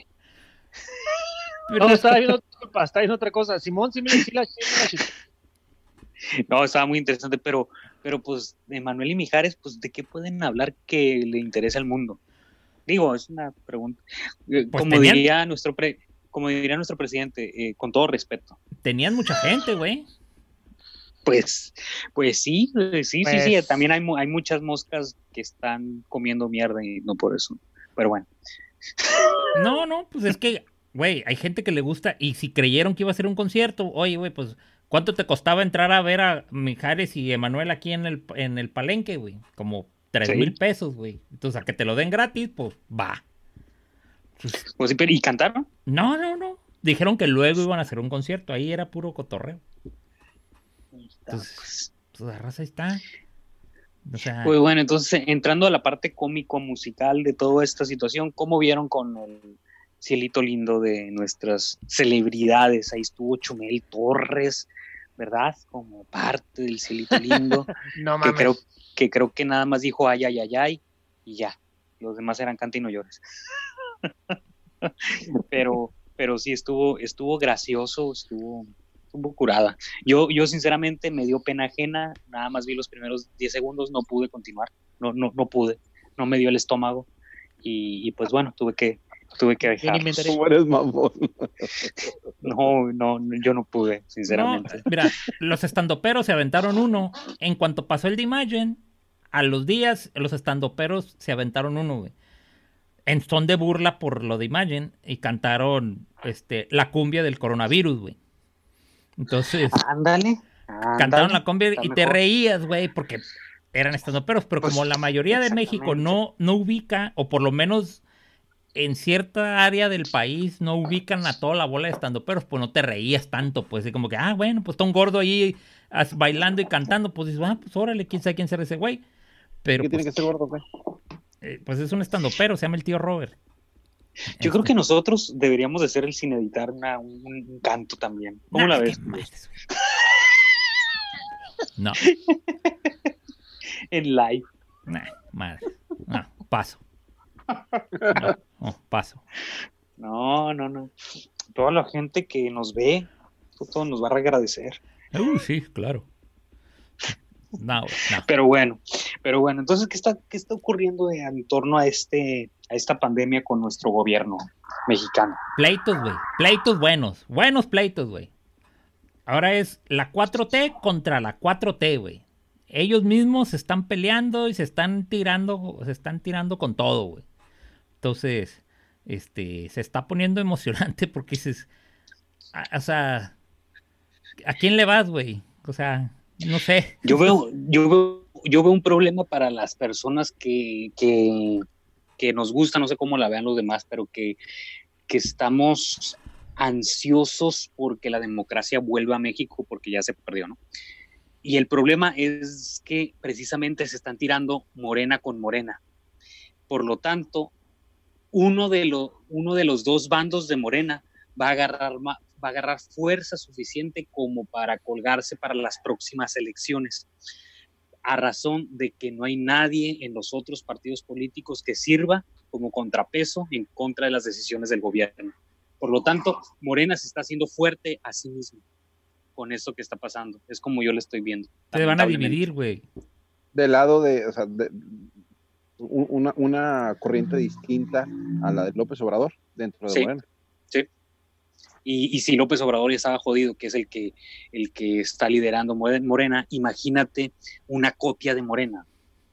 [SPEAKER 4] No, estaba viendo, disculpa, estaba viendo otra cosa. Simón, sí, mira, sí la, sí la chequé.
[SPEAKER 2] No, estaba muy interesante, pero, pero pues Emanuel y Mijares, pues ¿de qué pueden hablar que le interesa al mundo? Digo, es una pregunta. Eh,
[SPEAKER 1] Pues
[SPEAKER 2] como
[SPEAKER 1] tenían-
[SPEAKER 2] diría nuestro pre- como diría nuestro presidente, eh, con todo respeto.
[SPEAKER 1] Tenían mucha gente, güey.
[SPEAKER 2] Pues, pues sí, eh, sí,
[SPEAKER 4] Pues-
[SPEAKER 2] sí, sí. También hay, mu- hay muchas moscas que están comiendo mierda y no por eso. Pero bueno.
[SPEAKER 1] No, no, pues es que, güey, hay gente que le gusta y si creyeron que iba a ser un concierto, oye, güey, pues, ¿cuánto te costaba entrar a ver a Mijares y Emanuel aquí en el, en el Palenque, güey? Como tres
[SPEAKER 2] Sí.
[SPEAKER 1] mil pesos, güey. Entonces, a que te lo den gratis, pues, va. Pues,
[SPEAKER 2] Pues sí, pero- ¿y cantaron?
[SPEAKER 1] no, no, no. Dijeron que luego iban a hacer un concierto. Ahí era puro cotorreo. Entonces, pues, la raza ahí está. O sea,
[SPEAKER 2] Pues bueno, entonces entrando a la parte cómico musical de toda esta situación, ¿cómo vieron con el cielito lindo de nuestras celebridades? Ahí estuvo Chumel Torres, ¿verdad? Como parte del cielito lindo,
[SPEAKER 4] No
[SPEAKER 2] que
[SPEAKER 4] mames.
[SPEAKER 2] creo, que creo que nada más dijo ay, ay, ay, ay, y ya. Los demás eran canta y no llores. pero, pero sí estuvo, estuvo gracioso, estuvo, estuvo curada. Yo, yo sinceramente me dio pena ajena, nada más vi los primeros diez segundos, no pude continuar, no, no, no pude, no me dio el estómago y, y pues bueno, tuve que, tuve que
[SPEAKER 4] Yo
[SPEAKER 2] dejar.
[SPEAKER 4] ni me enteré.
[SPEAKER 3] ¿Cómo eres mamón?
[SPEAKER 2] No, no, yo no pude, sinceramente.
[SPEAKER 1] no, mira, los estandoperos se aventaron uno. En cuanto pasó el de Imagine, a los días, los estandoperos se aventaron uno, güey. En son de burla por lo de Imagine y cantaron este, la cumbia del coronavirus, güey. Entonces,
[SPEAKER 2] Ándale.
[SPEAKER 1] cantaron la cumbia
[SPEAKER 2] está
[SPEAKER 1] y te
[SPEAKER 2] mejor.
[SPEAKER 1] reías, güey, porque eran estandoperos, pero
[SPEAKER 2] Pues,
[SPEAKER 1] como la mayoría de México
[SPEAKER 2] exactamente.
[SPEAKER 1] no, no ubica, o por lo menos en cierta área del país no ubican a toda la bola de estandoperos, pues no te reías tanto, pues, y como que, ah, bueno, pues está un gordo ahí as- bailando y cantando, pues dices, ah, pues órale, quién sabe quién será ese güey. Pero,
[SPEAKER 3] ¿Qué
[SPEAKER 1] pues,
[SPEAKER 3] tiene que ser gordo, güey?
[SPEAKER 1] eh, pues es un estandopero, se llama el tío Robert.
[SPEAKER 2] Yo creo que nosotros deberíamos de ser el sin editar una, un, un canto también. ¿Cómo
[SPEAKER 1] Nah,
[SPEAKER 2] la
[SPEAKER 1] qué
[SPEAKER 2] ves?
[SPEAKER 1] madres, güey. No,
[SPEAKER 2] En live.
[SPEAKER 1] nah, madre. No, paso. No, no, paso.
[SPEAKER 2] No, no, no. Toda la gente que nos ve, todo nos va a agradecer.
[SPEAKER 1] Uh, sí, claro. No, güey, no.
[SPEAKER 2] Pero bueno, pero bueno, entonces, ¿qué está, qué está ocurriendo en torno a este a esta pandemia con nuestro gobierno mexicano.
[SPEAKER 1] Pleitos, güey. Pleitos buenos. Buenos pleitos, güey. Ahora es la cuatro T contra la cuatro T, güey. Ellos mismos se están peleando y se están tirando, se están tirando con todo, güey. Entonces, este, se está poniendo emocionante porque dices, a, o sea, ¿a quién le vas, güey? O sea, no sé.
[SPEAKER 2] Yo veo, yo veo, yo veo un problema para las personas que, que, que nos gusta, no sé cómo la vean los demás, pero que, que estamos ansiosos porque la democracia vuelva a México porque ya se perdió, ¿no? Y el problema es que precisamente se están tirando Morena con Morena. Por lo tanto, uno de, lo, uno de los dos bandos de Morena va a agarrar, va a agarrar fuerza suficiente como para colgarse para las próximas elecciones, a razón de que no hay nadie en los otros partidos políticos que sirva como contrapeso en contra de las decisiones del gobierno. Por lo tanto, Morena se está haciendo fuerte a sí mismo con esto que está pasando. Es como yo lo estoy viendo.
[SPEAKER 1] Se van a dividir, güey.
[SPEAKER 3] Del lado de, o sea, de, una, una corriente distinta a la de López Obrador dentro de
[SPEAKER 2] sí,
[SPEAKER 3] Morena.
[SPEAKER 2] Sí. Y, y si López Obrador ya estaba jodido, que es el que, el que está liderando Morena, imagínate una copia de Morena.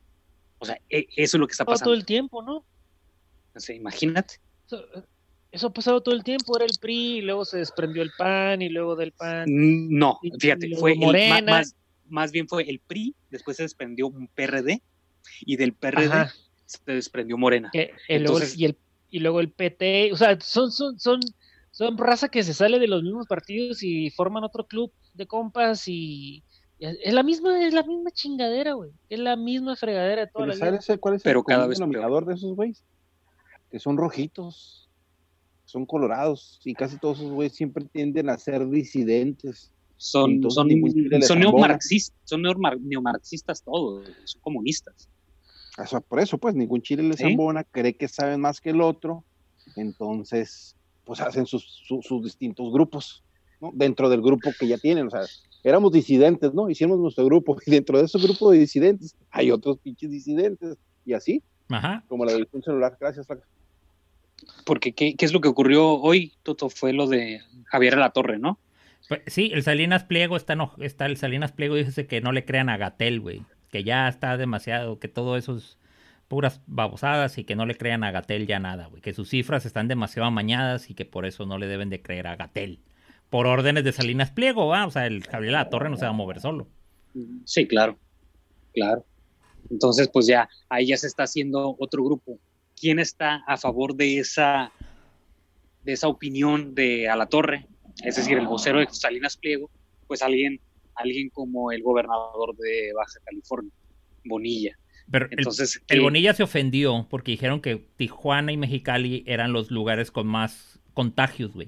[SPEAKER 2] O sea, eso es lo que está pasando.
[SPEAKER 4] Todo el tiempo, ¿no?
[SPEAKER 2] O sea, imagínate.
[SPEAKER 4] Eso, eso ha pasado todo el tiempo, era el P R I, y luego se desprendió el P A N, y luego del P A N.
[SPEAKER 2] No, fíjate, fue
[SPEAKER 4] Morena.
[SPEAKER 2] El, más, más bien fue el P R I, después se desprendió un P R D, y del P R D Ajá. se desprendió Morena.
[SPEAKER 4] Que, el, Entonces, y, el, y luego el P T, o sea, son, son, son, son raza que se sale de los mismos partidos y forman otro club de compas y... Es la misma, es la misma chingadera, güey. Es la misma fregadera de toda
[SPEAKER 3] Pero
[SPEAKER 4] la vida.
[SPEAKER 3] ¿sabes cuál es
[SPEAKER 2] Pero
[SPEAKER 3] el
[SPEAKER 2] cada vez
[SPEAKER 3] denominador de esos güeyes? Que son rojitos. Son colorados y casi todos esos güeyes siempre tienden a ser disidentes.
[SPEAKER 2] Son, son, son, neomarxistas, son neomarxistas todos, son comunistas.
[SPEAKER 3] O sea, por eso, pues, ningún chile les zambona, ¿sí? Cree que saben más que el otro, entonces, pues hacen sus, sus, sus distintos grupos, ¿no? Dentro del grupo que ya tienen, o sea, éramos disidentes, ¿no? Hicimos nuestro grupo, y dentro de ese grupo de disidentes hay otros pinches disidentes, y así,
[SPEAKER 1] Ajá.
[SPEAKER 3] Como la de un celular. Gracias, Flaca.
[SPEAKER 2] Porque, ¿qué, ¿qué es lo que ocurrió hoy, Toto? Fue lo de Javier Alatorre, ¿no?
[SPEAKER 1] Pues, sí, el Salinas Pliego está, no, está el Salinas Pliego dice que no le crean a Gatell, güey, que ya está demasiado, que todo eso es puras babosadas y que no le crean a Gatell ya nada, güey, que sus cifras están demasiado amañadas y que por eso no le deben de creer a Gatell. Por órdenes de Salinas Pliego, ¿va? O sea, el Javier Alatorre no se va a mover solo.
[SPEAKER 2] Sí, claro, claro. Entonces, pues ya, ahí ya se está haciendo otro grupo. ¿Quién está a favor de esa, de esa opinión de Alatorre? Es decir, el vocero de Salinas Pliego, pues alguien, alguien como el gobernador de Baja California, Bonilla.
[SPEAKER 1] Pero Entonces, el, el Bonilla se ofendió porque dijeron que Tijuana y Mexicali eran los lugares con más contagios, güey.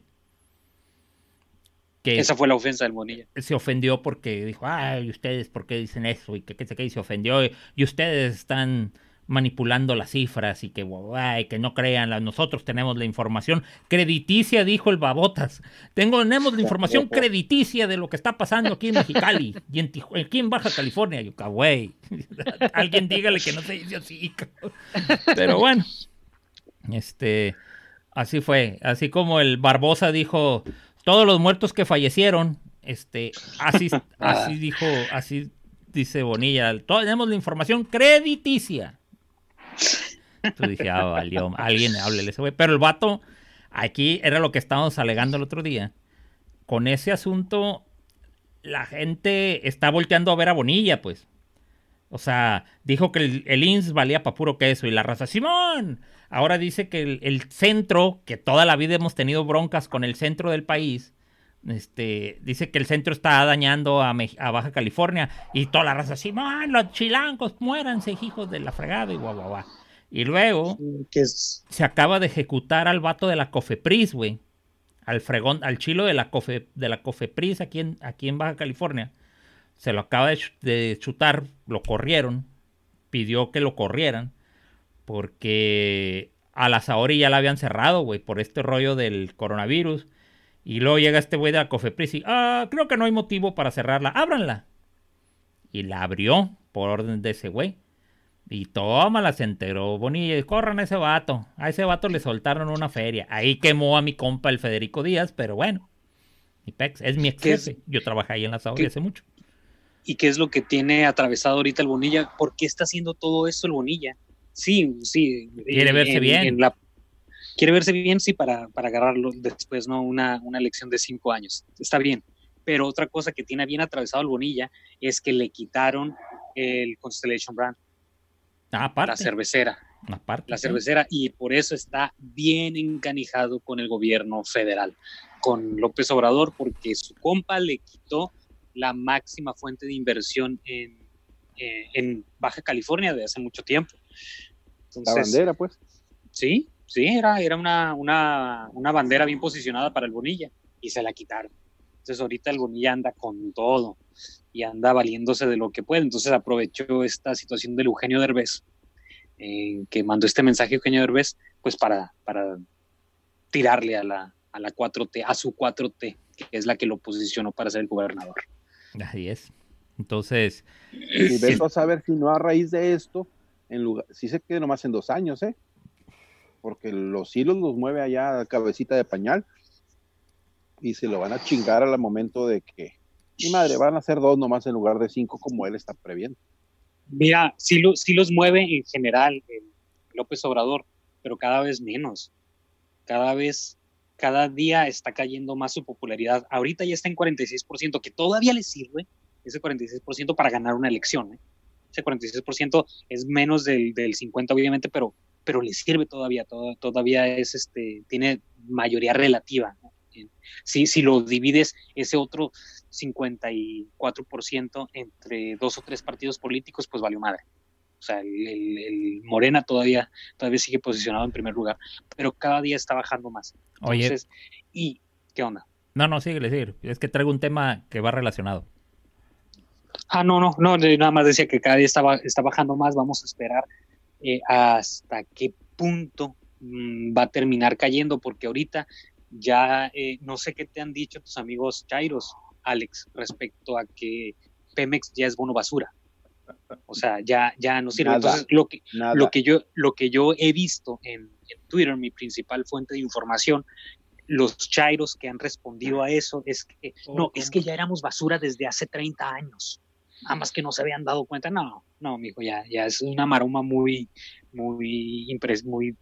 [SPEAKER 2] Esa fue la ofensa del Bonilla.
[SPEAKER 1] Se ofendió porque dijo, ay, ¿ustedes por qué dicen eso? Y que qué sé qué, y se ofendió. Y, y ustedes están manipulando las cifras y que, ay, que no crean, nosotros tenemos la información crediticia, dijo el Babotas. Tengo, tenemos la información crediticia de lo que está pasando aquí en Mexicali y en Tijuana, aquí en Baja California. Yo, güey, alguien dígale que no se dice así. Pero bueno, este, así fue. Así como el Barbosa dijo, todos los muertos que fallecieron, este, así, así dijo, así dice Bonilla, tenemos la información crediticia. Entonces dije, ah, valió, alguien háblele ese güey. Pero el vato, aquí era lo que estábamos alegando el otro día. Con ese asunto, la gente está volteando a ver a Bonilla, pues. O sea, dijo que el, el I M S S valía pa' puro queso y la raza, ¡Simón! Ahora dice que el, el centro, que toda la vida hemos tenido broncas con el centro del país, este, dice que el centro está dañando a, Me- a Baja California y toda la raza, ¡Simón! Los chilangos, muéranse, hijos de la fregada y guau, guau, guau. Y luego
[SPEAKER 2] ¿Qué es?
[SPEAKER 1] se acaba de ejecutar al vato de la Cofepris, güey. Al fregón, al chilo de la, Cofe, de la Cofepris aquí en, aquí en Baja California. Se lo acaba de, de chutar, lo corrieron. Pidió que lo corrieran. Porque a la Saori ya la habían cerrado, güey, por este rollo del coronavirus. Y luego llega este güey de la Cofepris y, ah, creo que no hay motivo para cerrarla. Ábranla. Y la abrió por orden de ese güey. Y tómala, se enteró Bonilla. Corran a ese vato. A ese vato le soltaron una feria. Ahí quemó a mi compa el Federico Díaz, pero bueno. Mi pex, es mi ex jefe. Yo trabajé ahí en la Saudi hace mucho.
[SPEAKER 5] ¿Y qué es lo que tiene atravesado ahorita el Bonilla? ¿Por qué está haciendo todo esto el Bonilla? Sí, sí.
[SPEAKER 1] Quiere verse
[SPEAKER 5] en,
[SPEAKER 1] bien.
[SPEAKER 5] En la, quiere verse bien, sí, para, para agarrarlo después, ¿no? Una, una elección de cinco años. Está bien. Pero otra cosa que tiene bien atravesado el Bonilla es que le quitaron el Constellation Brand.
[SPEAKER 1] Ah, aparte.
[SPEAKER 5] La cervecera.
[SPEAKER 1] Aparte,
[SPEAKER 5] la
[SPEAKER 1] sí.
[SPEAKER 5] cervecera, y por eso está bien encanijado con el gobierno federal, con López Obrador, porque su compa le quitó la máxima fuente de inversión en, eh, en Baja California de hace mucho tiempo. Entonces,
[SPEAKER 3] la bandera, pues.
[SPEAKER 5] Sí, sí, era, era una, una, una bandera bien posicionada para el Bonilla, y se la quitaron. Entonces ahorita el Bonilla anda con todo, y anda valiéndose de lo que puede. Entonces aprovechó esta situación del Eugenio Derbez, eh, que mandó este mensaje Eugenio Derbez, pues para, para tirarle a la, a la cuatro T, a su cuatro T, que es la que lo posicionó para ser el gobernador.
[SPEAKER 1] Así es. Entonces...
[SPEAKER 3] Y ves a saber si no a raíz de esto, en lugar, si se quede nomás en dos años, ¿eh? Porque los hilos los mueve allá a cabecita de pañal y se lo van a chingar al momento de que, mi madre, van a ser dos nomás en lugar de cinco como él está previendo.
[SPEAKER 5] Mira, sí, lo, sí los mueve en general el López Obrador, pero cada vez menos. Cada vez, cada día está cayendo más su popularidad. Ahorita ya está en cuarenta y seis por ciento, que todavía le sirve ese cuarenta y seis por ciento para ganar una elección, ¿eh? Ese cuarenta y seis por ciento es menos del, del cincuenta por ciento obviamente, pero, pero le sirve todavía, todo, todavía es este, tiene mayoría relativa, ¿no? Si, si lo divides ese otro cincuenta y cuatro por ciento entre dos o tres partidos políticos, pues valió madre. O sea, el, el, el Morena todavía, todavía sigue posicionado en primer lugar, pero cada día está bajando más. Entonces, oye, ¿y qué onda?
[SPEAKER 1] No, no, síguele, síguele. Es que traigo un tema que va relacionado.
[SPEAKER 5] Ah, no, no, no, nada más decía que cada día está, está bajando más. Vamos a esperar eh, hasta qué punto mmm, va a terminar cayendo, porque ahorita ya eh, no sé qué te han dicho tus amigos chairos, Alex, respecto a que Pemex ya es bono basura. O sea, ya, ya no sirve. Nada, Entonces, lo que, lo que yo, lo que yo he visto en, en Twitter, mi principal fuente de información, los chairos que han respondido a eso es que no, es que ya éramos basura desde hace treinta años. Nada más que no se habían dado cuenta. No, no, mijo, ya, ya es una maroma muy, muy, impres, muy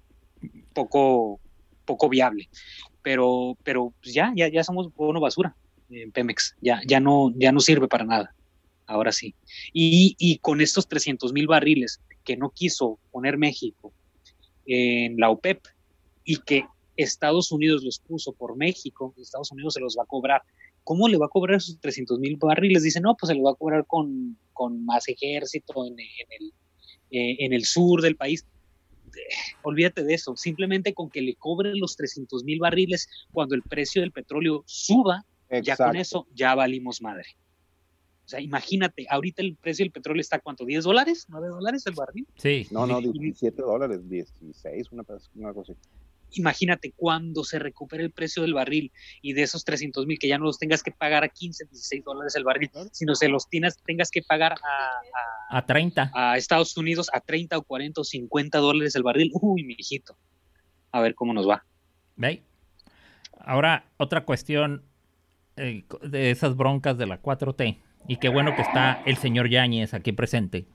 [SPEAKER 5] poco, poco viable. Pero, pero pues ya, ya, ya somos bono basura en Pemex. Ya, ya no, ya no sirve para nada. Ahora sí. Y, y con estos trescientos mil barriles que no quiso poner México en la OPEP y que Estados Unidos los puso por México, Estados Unidos se los va a cobrar. ¿Cómo le va a cobrar esos trescientos mil barriles? Dicen, no, pues se los va a cobrar con, con más ejército en, en, el, eh, en el sur del país. Eh, olvídate de eso. Simplemente con que le cobren los trescientos mil barriles cuando el precio del petróleo suba, exacto, ya con eso ya valimos madre. O sea, imagínate, ahorita el precio del petróleo está, ¿cuánto? ¿diez dólares? ¿nueve dólares el barril?
[SPEAKER 1] Sí.
[SPEAKER 3] No, no, diecisiete dólares, dieciséis, una, una cosa así.
[SPEAKER 5] Imagínate cuando se recupere el precio del barril y de esos trescientos mil que ya no los tengas que pagar a quince, dieciséis dólares el barril, sino se los tienes, tengas que pagar a, a,
[SPEAKER 1] a treinta.
[SPEAKER 5] A Estados Unidos a treinta o cuarenta o cincuenta dólares el barril. Uy, mi hijito. A ver cómo nos va.
[SPEAKER 1] ¿Ve? Ahora, otra cuestión eh, de esas broncas de la cuatro T. Y qué bueno que está el señor Yáñez aquí presente.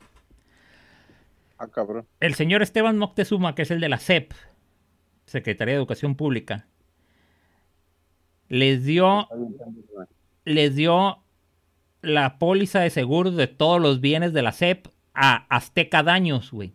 [SPEAKER 3] Ah, cabrón.
[SPEAKER 1] El señor Esteban Moctezuma, que es el de la S E P, Secretaría de Educación Pública, les dio, les dio la póliza de seguros de todos los bienes de la S E P a Azteca Daños, güey.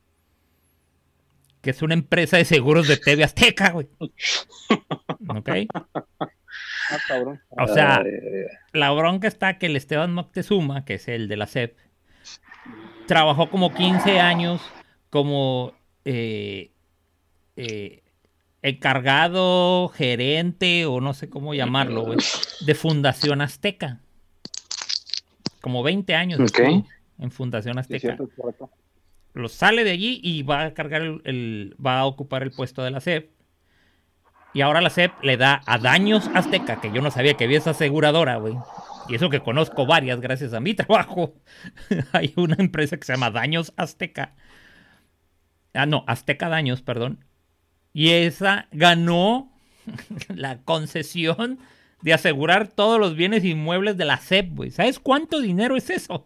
[SPEAKER 1] Que es una empresa de seguros de T V Azteca, güey. ¿Ok?
[SPEAKER 3] Ah, cabrón.
[SPEAKER 1] O sea, la bronca está que el Esteban Moctezuma, que es el de la S E P, trabajó como quince años como eh, eh, encargado, gerente, o no sé cómo llamarlo, güey, de Fundación Azteca. Como veinte años
[SPEAKER 5] okay.
[SPEAKER 1] En Fundación Azteca.
[SPEAKER 3] Sí, cierto,
[SPEAKER 1] Lo sale de allí y va a cargar el, el, va a ocupar el puesto de la S E P. Y ahora la S E P le da a Daños Azteca, que yo no sabía que había esa aseguradora, güey. y eso que conozco varias gracias a mi trabajo, hay una empresa que se llama Daños Azteca. Ah, no, Azteca Daños, perdón. Y esa ganó la concesión de asegurar todos los bienes inmuebles de la S E P, güey. ¿Sabes cuánto dinero es eso?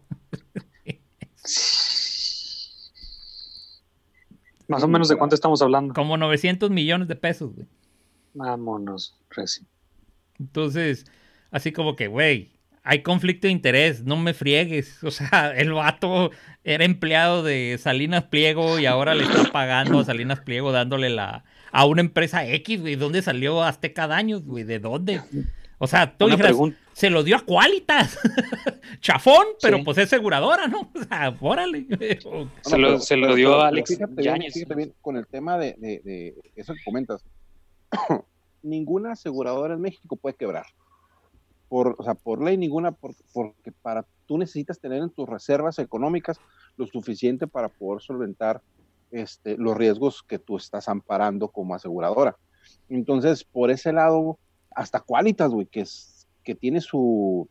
[SPEAKER 5] Más o menos de cuánto estamos hablando.
[SPEAKER 1] Como novecientos millones de pesos, güey.
[SPEAKER 5] Vámonos, Reci.
[SPEAKER 1] Entonces, así como que, güey, hay conflicto de interés, no me friegues. O sea, el vato era empleado de Salinas Pliego y ahora le está pagando a Salinas Pliego dándole la a una empresa X, güey. ¿Dónde salió Azteca Daños, güey? ¿De dónde? O sea, tú dijeras, se lo dio a Qualitas. Chafón, pero sí. Pues es aseguradora, ¿no? O sea, órale.
[SPEAKER 5] Se lo, se lo dio a Alex
[SPEAKER 3] fíjate
[SPEAKER 5] Yáñez.
[SPEAKER 3] Bien, fíjate bien, con el tema de, de, de eso que comentas. Ninguna aseguradora en México puede quebrar. Por, o sea, por ley ninguna, por, porque para tú necesitas tener en tus reservas económicas lo suficiente para poder solventar este, los riesgos que tú estás amparando como aseguradora. Entonces, por ese lado, hasta Qualitas, güey, que, es, que tiene su,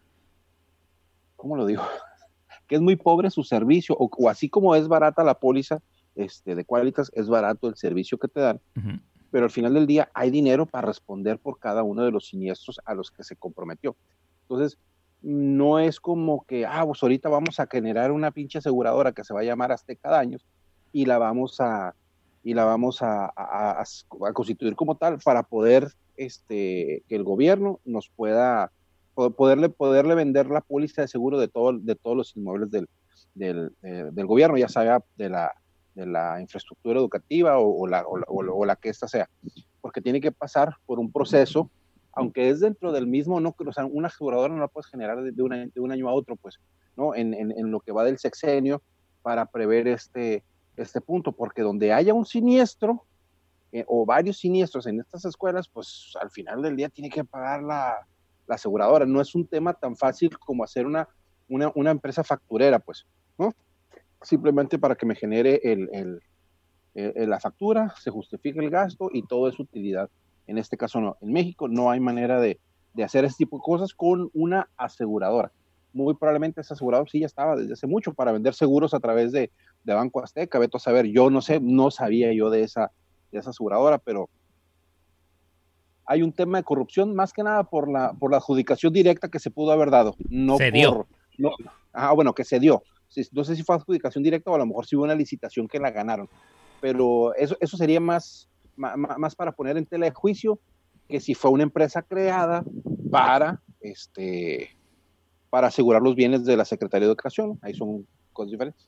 [SPEAKER 3] ¿cómo lo digo? Que es muy pobre su servicio, o, o así como es barata la póliza este, de Qualitas, es barato el servicio que te dan. Uh-huh. Pero al final del día hay dinero para responder por cada uno de los siniestros a los que se comprometió. Entonces, no es como que, ah, pues ahorita vamos a generar una pinche aseguradora que se va a llamar Azteca Daños y la vamos a, y la vamos a, a, a, a constituir como tal para poder, este, que el gobierno nos pueda, poderle, poderle vender la póliza de seguro de, todo, de todos los inmuebles del, del, de, del gobierno, ya sea de la de la infraestructura educativa o, o, la, o, la, o la que ésta sea, porque tiene que pasar por un proceso, aunque es dentro del mismo, no, o sea, una aseguradora no la puedes generar de, de, una, de un año a otro, pues, ¿no? En, en, en lo que va del sexenio para prever este, este punto, porque donde haya un siniestro eh, o varios siniestros en estas escuelas, pues al final del día tiene que pagar la, la aseguradora. No es un tema tan fácil como hacer una, una, una empresa facturera, pues, ¿no? Simplemente para que me genere el, el, el, la factura, se justifique el gasto y todo es utilidad. En este caso no. En México no hay manera de, de hacer ese tipo de cosas con una aseguradora. Muy probablemente ese asegurador sí ya estaba desde hace mucho para vender seguros a través de, de Banco Azteca. Veto a saber, yo no sé, no sabía yo de esa, de esa aseguradora, pero hay un tema de corrupción más que nada por la, por la adjudicación directa que se pudo haber dado. No
[SPEAKER 1] se
[SPEAKER 3] por,
[SPEAKER 1] dio.
[SPEAKER 3] No, ah, bueno, que se dio. No sé si fue adjudicación directa o a lo mejor sí hubo una licitación que la ganaron, pero eso, eso sería más, más, más para poner en tela de juicio que si fue una empresa creada para, este, para asegurar los bienes de la Secretaría de Educación. Ahí son cosas diferentes.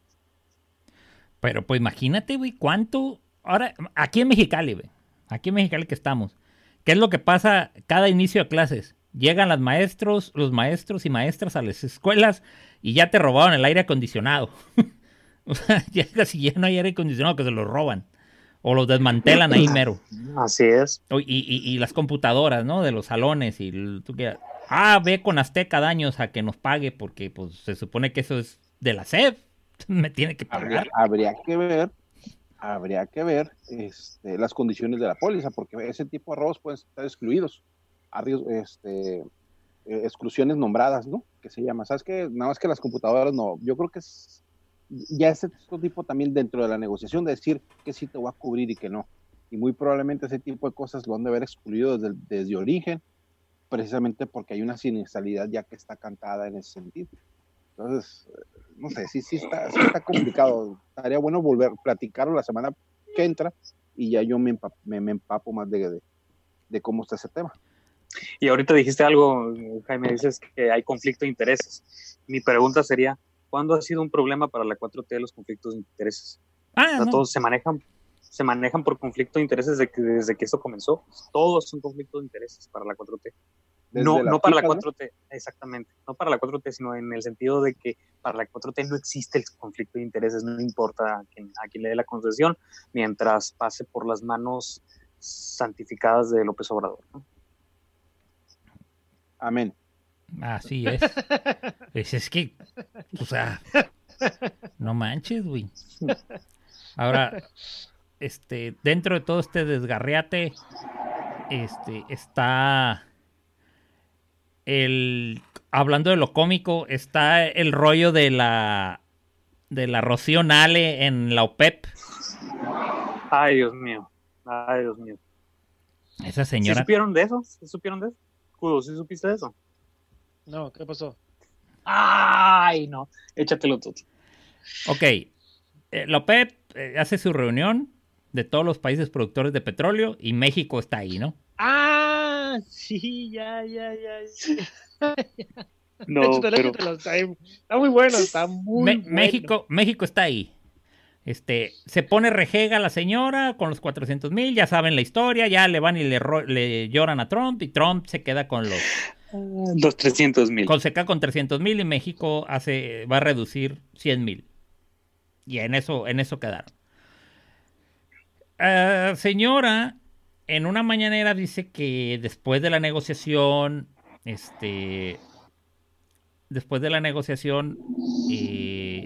[SPEAKER 1] Pero pues imagínate, güey, cuánto, ahora, aquí en Mexicali, güey, aquí en Mexicali que estamos, ¿qué es lo que pasa cada inicio de clases? Llegan los maestros, los maestros y maestras a las escuelas y ya te robaron el aire acondicionado. O sea, ya casi ya no hay aire acondicionado, que se lo roban. O los desmantelan ahí mero.
[SPEAKER 5] Así es.
[SPEAKER 1] Y, y, y las computadoras, ¿no? De los salones. Y tú que, ah, ve con Azteca Daños a que nos pague porque pues se supone que eso es de la S E P. Me tiene que pagar.
[SPEAKER 3] Habría, habría que ver, habría que ver este, las condiciones de la póliza, porque ese tipo de robos pueden estar excluidos. Este, eh, exclusiones nombradas, ¿no? Que se llama, ¿sabes qué? Nada más que las computadoras no, yo creo que es ya ese tipo también dentro de la negociación de decir que sí te voy a cubrir y que no, y muy probablemente ese tipo de cosas lo han de haber excluido desde, desde origen, precisamente porque hay una siniestralidad ya que está cantada en ese sentido. Entonces, no sé, sí, sí está, sí está complicado, estaría bueno volver a platicarlo la semana que entra y ya yo me empapo, me, me empapo más de, de, de cómo está ese tema.
[SPEAKER 5] Y ahorita dijiste algo, Jaime, dices que hay conflicto de intereses. Mi pregunta sería, ¿cuándo ha sido un problema para la cuatro T los conflictos de intereses?
[SPEAKER 1] Ah,
[SPEAKER 5] o sea,
[SPEAKER 1] no.
[SPEAKER 5] Todos se manejan, se manejan por conflicto de intereses desde que, desde que esto comenzó. Todos son conflictos de intereses para la cuatro T. No, no para la cuatro T, ¿no? Exactamente. No para la cuatro T, sino en el sentido de que para la cuatro T no existe el conflicto de intereses, no importa a quién, a quién le dé la concesión, mientras pase por las manos santificadas de López Obrador, ¿no?
[SPEAKER 3] Amén.
[SPEAKER 1] Así es. es. Es que, o sea, no manches, güey. Ahora, este, dentro de todo este desgarriate, este, está el, hablando de lo cómico, está el rollo de la de la Rocío Nale en la OPEP.
[SPEAKER 5] Ay, Dios mío. Ay, Dios mío.
[SPEAKER 1] Esa
[SPEAKER 5] ¿Sí
[SPEAKER 1] señora.
[SPEAKER 5] supieron de eso? ¿Sí supieron de eso? Cudo, ¿sí supiste de eso?
[SPEAKER 4] No, ¿qué pasó?
[SPEAKER 5] Ay, no. Échatelo tú.
[SPEAKER 1] Ok. Eh, la OPEP eh, hace su reunión de todos los países productores de petróleo y México está ahí, ¿no?
[SPEAKER 4] Ah, sí, ya, ya, ya.
[SPEAKER 5] No,
[SPEAKER 4] Échatelo,
[SPEAKER 5] pero...
[SPEAKER 4] échatelo, está, está muy bueno, está muy
[SPEAKER 1] Me-
[SPEAKER 4] bueno.
[SPEAKER 1] México, México está ahí. Este, se pone rejega la señora con los cuatrocientos mil, ya saben la historia, ya le van y le, ro- le lloran a Trump y Trump se queda con los...
[SPEAKER 5] Los trescientos mil.
[SPEAKER 1] Con, se queda con trescientos mil y México hace, va a reducir cien mil. Y en eso, en eso quedaron. Uh, señora, en una mañanera dice que después de la negociación, este, después de la negociación, eh,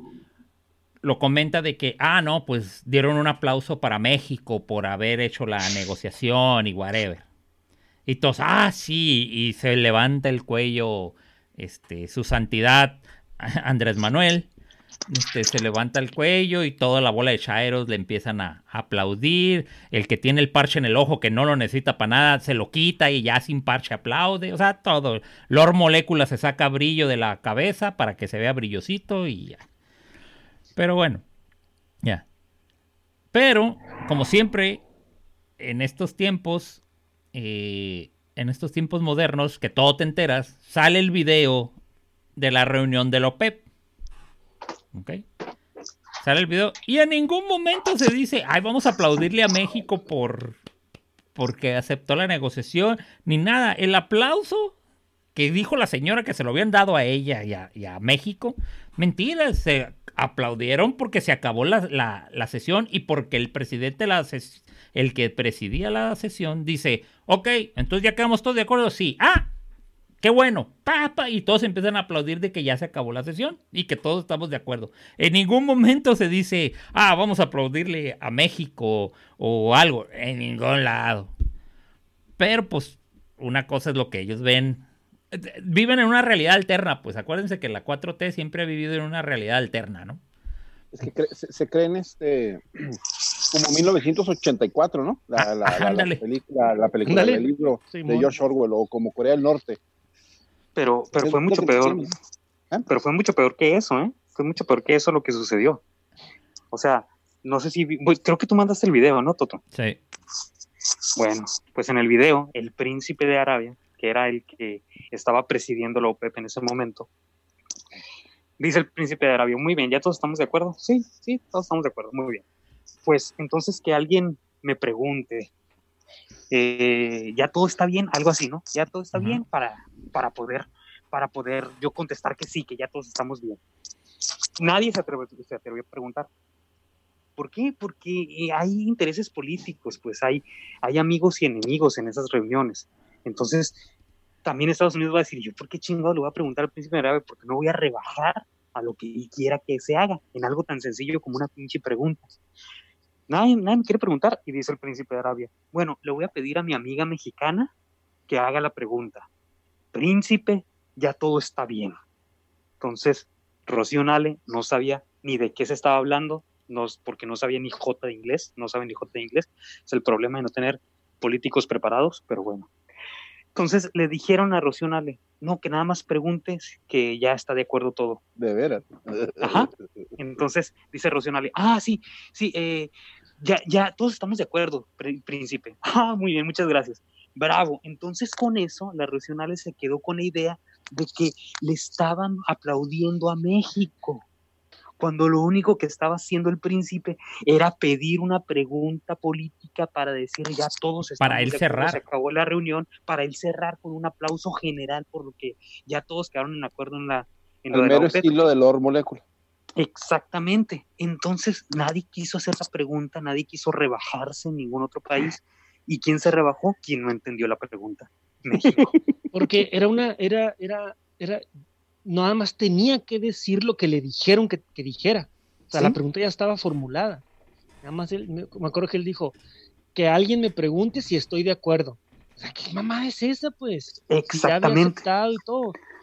[SPEAKER 1] lo comenta de que, ah, no, pues dieron un aplauso para México por haber hecho la negociación y whatever. Y todos, ah, sí, y se levanta el cuello, este, su santidad Andrés Manuel. Este, se levanta el cuello y toda la bola de chairos le empiezan a, a aplaudir. El que tiene el parche en el ojo que no lo necesita para nada se lo quita y ya sin parche aplaude. O sea, todo. Lord Molécula se saca brillo de la cabeza para que se vea brillosito y ya. Pero bueno, ya. Pero, como siempre, en estos tiempos, eh, en estos tiempos modernos, que todo te enteras, sale el video de la reunión de la OPEP. ¿Ok? Sale el video y en ningún momento se dice, ay, vamos a aplaudirle a México por porque aceptó la negociación, ni nada. El aplauso que dijo la señora que se lo habían dado a ella y a, y a México, mentira, se aplaudieron porque se acabó la, la, la sesión y porque el presidente, la ses- el que presidía la sesión, dice, ok, entonces ya quedamos todos de acuerdo, sí, ah, qué bueno, papa, y todos empiezan a aplaudir de que ya se acabó la sesión y que todos estamos de acuerdo. En ningún momento se dice, ah, vamos a aplaudirle a México o algo, en ningún lado. Pero pues una cosa es lo que ellos ven. Viven en una realidad alterna, pues acuérdense que la cuatro T siempre ha vivido en una realidad alterna, ¿no?
[SPEAKER 3] Es que cre- se, se creen este como mil novecientos ochenta y cuatro, ¿no? La,
[SPEAKER 1] Ah,
[SPEAKER 3] la, la, la,
[SPEAKER 1] ándale.
[SPEAKER 3] película, la película
[SPEAKER 4] Ándale.
[SPEAKER 3] del libro
[SPEAKER 4] Sí,
[SPEAKER 3] de
[SPEAKER 4] mon.
[SPEAKER 3] George Orwell, o como Corea del Norte.
[SPEAKER 5] Pero, pero
[SPEAKER 3] Es
[SPEAKER 5] fue
[SPEAKER 3] lo
[SPEAKER 5] mucho
[SPEAKER 3] que
[SPEAKER 5] peor.
[SPEAKER 3] tiene. ¿Eh?
[SPEAKER 5] Pero fue mucho peor que eso, ¿eh? Fue mucho peor que eso lo que sucedió. O sea, no sé si... vi- pues, creo que tú mandaste el video, ¿no, Toto?
[SPEAKER 1] Sí.
[SPEAKER 5] Bueno, pues en el video, el príncipe de Arabia, que era el que estaba presidiendo la OPEP en ese momento, dice el príncipe de Arabia, muy bien, ¿ya todos estamos de acuerdo? Sí, sí, todos estamos de acuerdo, muy bien. Pues entonces que alguien me pregunte, eh, ¿ya todo está bien? Algo así, ¿no? ¿Ya todo está
[SPEAKER 1] Ujú.
[SPEAKER 5] bien? Para, para, poder, para poder yo contestar que sí, que ya todos estamos bien. Nadie se atrevió, se atrevió a preguntar. ¿Por qué? Porque eh, hay intereses políticos, pues hay, hay amigos y enemigos en esas reuniones. Entonces, también Estados Unidos va a decir, ¿yo por qué chingado le voy a preguntar al príncipe de Arabia? Porque no voy a rebajar a lo que él quiera que se haga en algo tan sencillo como una pinche pregunta. Nadie, nadie me quiere preguntar, y dice el príncipe de Arabia, bueno, le voy a pedir a mi amiga mexicana que haga la pregunta. Príncipe, ya todo está bien. Entonces, Rocío Nale no sabía ni de qué se estaba hablando, no, porque no sabía ni jota de inglés, no sabe ni jota de inglés. Es el problema de no tener políticos preparados, pero bueno. Entonces le dijeron a Rocío Nale, no, que nada más preguntes, que ya está de acuerdo todo.
[SPEAKER 3] De veras.
[SPEAKER 5] Ajá. Entonces dice Rocío Nale, ah, sí, sí, eh, ya, ya, todos estamos de acuerdo, pr- príncipe. Ah, muy bien, muchas gracias. Bravo. Entonces con eso, la Rocío Nale se quedó con la idea de que le estaban aplaudiendo a México, cuando lo único que estaba haciendo el príncipe era pedir una pregunta política para decir ya todos estamos
[SPEAKER 1] Para él
[SPEAKER 5] de acuerdo,
[SPEAKER 1] cerrar.
[SPEAKER 5] se acabó la reunión, para él cerrar con un aplauso general por lo que ya todos quedaron en acuerdo en la en lo
[SPEAKER 3] El
[SPEAKER 5] de la
[SPEAKER 3] mero
[SPEAKER 5] OPEP.
[SPEAKER 3] estilo de Lord Molecula.
[SPEAKER 5] Exactamente. Entonces nadie quiso hacer la pregunta, nadie quiso rebajarse en ningún otro país. ¿Y quién se rebajó? ¿Quién no entendió la pregunta? México.
[SPEAKER 4] Porque era una, era, era, era, nada más tenía que decir lo que le dijeron que, que dijera. O sea,
[SPEAKER 5] ¿Sí?
[SPEAKER 4] la pregunta ya estaba formulada. Nada más él, me, me acuerdo que él dijo, que alguien me pregunte si estoy de acuerdo. O sea, ¿qué mamá es esa, pues? Si ya había
[SPEAKER 5] Exactamente.
[SPEAKER 4] aceptado y todo.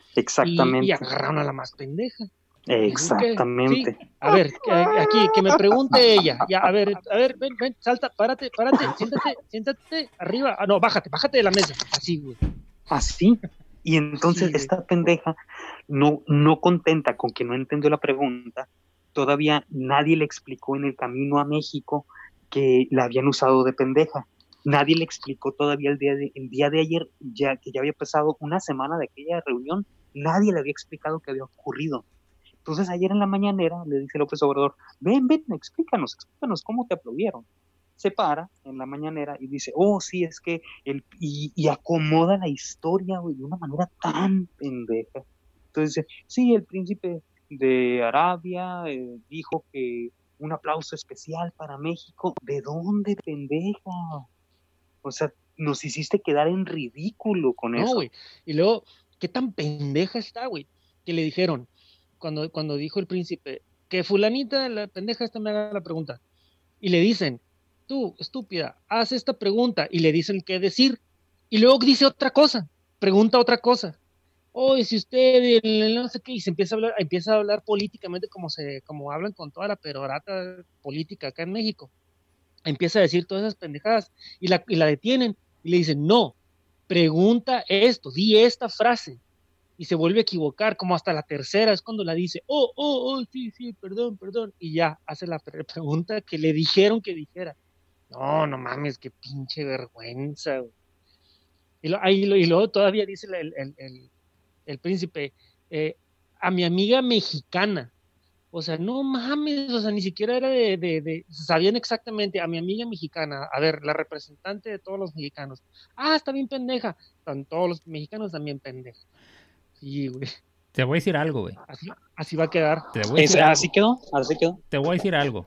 [SPEAKER 5] Exactamente.
[SPEAKER 4] Y, y agarraron a la más pendeja.
[SPEAKER 5] Exactamente.
[SPEAKER 4] Sí. A ver, que, aquí, que me pregunte ella. Ya, a ver, a ver, ven, ven, salta, párate, párate, siéntate, siéntate arriba. Ah, no, bájate, bájate de la mesa. Así, güey.
[SPEAKER 5] Así. Y entonces
[SPEAKER 4] Sí,
[SPEAKER 5] esta pendeja, no, no contenta con que no entendió la pregunta, todavía nadie le explicó en el camino a México que la habían usado de pendeja. Nadie le explicó todavía el día de, el día de ayer, ya que ya había pasado una semana de aquella reunión, nadie le había explicado qué había ocurrido. Entonces ayer en la mañanera le dice López Obrador, ven, ven, explícanos, explícanos cómo te aplaudieron. Se para en la mañanera y dice, oh, sí, es que, el, y, y acomoda la historia, güey, de una manera tan pendeja. Entonces, sí, el príncipe de Arabia eh, dijo que un aplauso especial para México. ¿De dónde, pendeja? O sea, nos hiciste quedar en ridículo con
[SPEAKER 4] no,
[SPEAKER 5] eso.
[SPEAKER 4] Güey. Y luego, ¿qué tan pendeja está, güey? Que le dijeron, cuando, cuando dijo el príncipe, que fulanita, la pendeja esta me haga la pregunta. Y le dicen, tú, estúpida, haz esta pregunta. Y le dicen qué decir. Y luego dice otra cosa, pregunta otra cosa. Oye, si usted, no sé qué, y se empieza a hablar, empieza a hablar políticamente como se, como hablan con toda la perorata política acá en México. Empieza a decir todas esas pendejadas y la, y la detienen y le dicen, no, pregunta esto, di esta frase. Y se vuelve a equivocar, como hasta la tercera es cuando la dice, oh, oh, oh, sí, sí, perdón, perdón, y ya hace la pregunta que le dijeron que dijera. No, no mames, qué pinche vergüenza, güey. Y, lo, ahí, y luego todavía dice el, el, el, el príncipe, eh, a mi amiga mexicana. O sea, no mames, o sea, ni siquiera era de, de, de, sabían exactamente, a mi amiga mexicana, a ver, la representante de todos los mexicanos. Ah, está bien pendeja. Están todos los mexicanos también pendejos. Sí, güey.
[SPEAKER 1] Te voy a decir algo, güey.
[SPEAKER 4] Así, así va a quedar.
[SPEAKER 1] Te voy a decir
[SPEAKER 5] Es,
[SPEAKER 1] algo.
[SPEAKER 5] así quedó, así quedó.
[SPEAKER 1] Te voy a decir algo.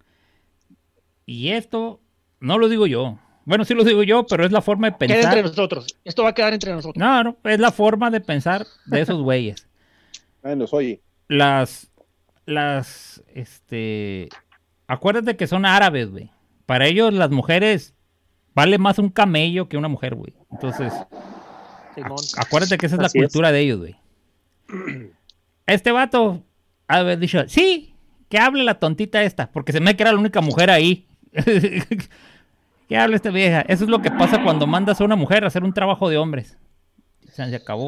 [SPEAKER 1] Y esto no lo digo yo. Bueno, sí lo digo yo, pero es la forma de pensar.
[SPEAKER 4] Queda entre nosotros. Esto va a quedar entre nosotros.
[SPEAKER 1] No, no, es la forma de pensar de esos güeyes.
[SPEAKER 3] Bueno, oye.
[SPEAKER 1] Las, las, este, acuérdate que son árabes, güey. Para ellos las mujeres vale más un camello que una mujer, güey. Entonces,
[SPEAKER 4] Simón.
[SPEAKER 1] acuérdate que esa es la
[SPEAKER 5] Así
[SPEAKER 1] cultura de ellos, güey. Este vato ha haber dicho, sí, que hable la tontita esta, porque se me que era la única mujer ahí. Que hable esta vieja. Eso es lo que pasa cuando mandas a una mujer a hacer un trabajo de hombres. O sea, se acabó.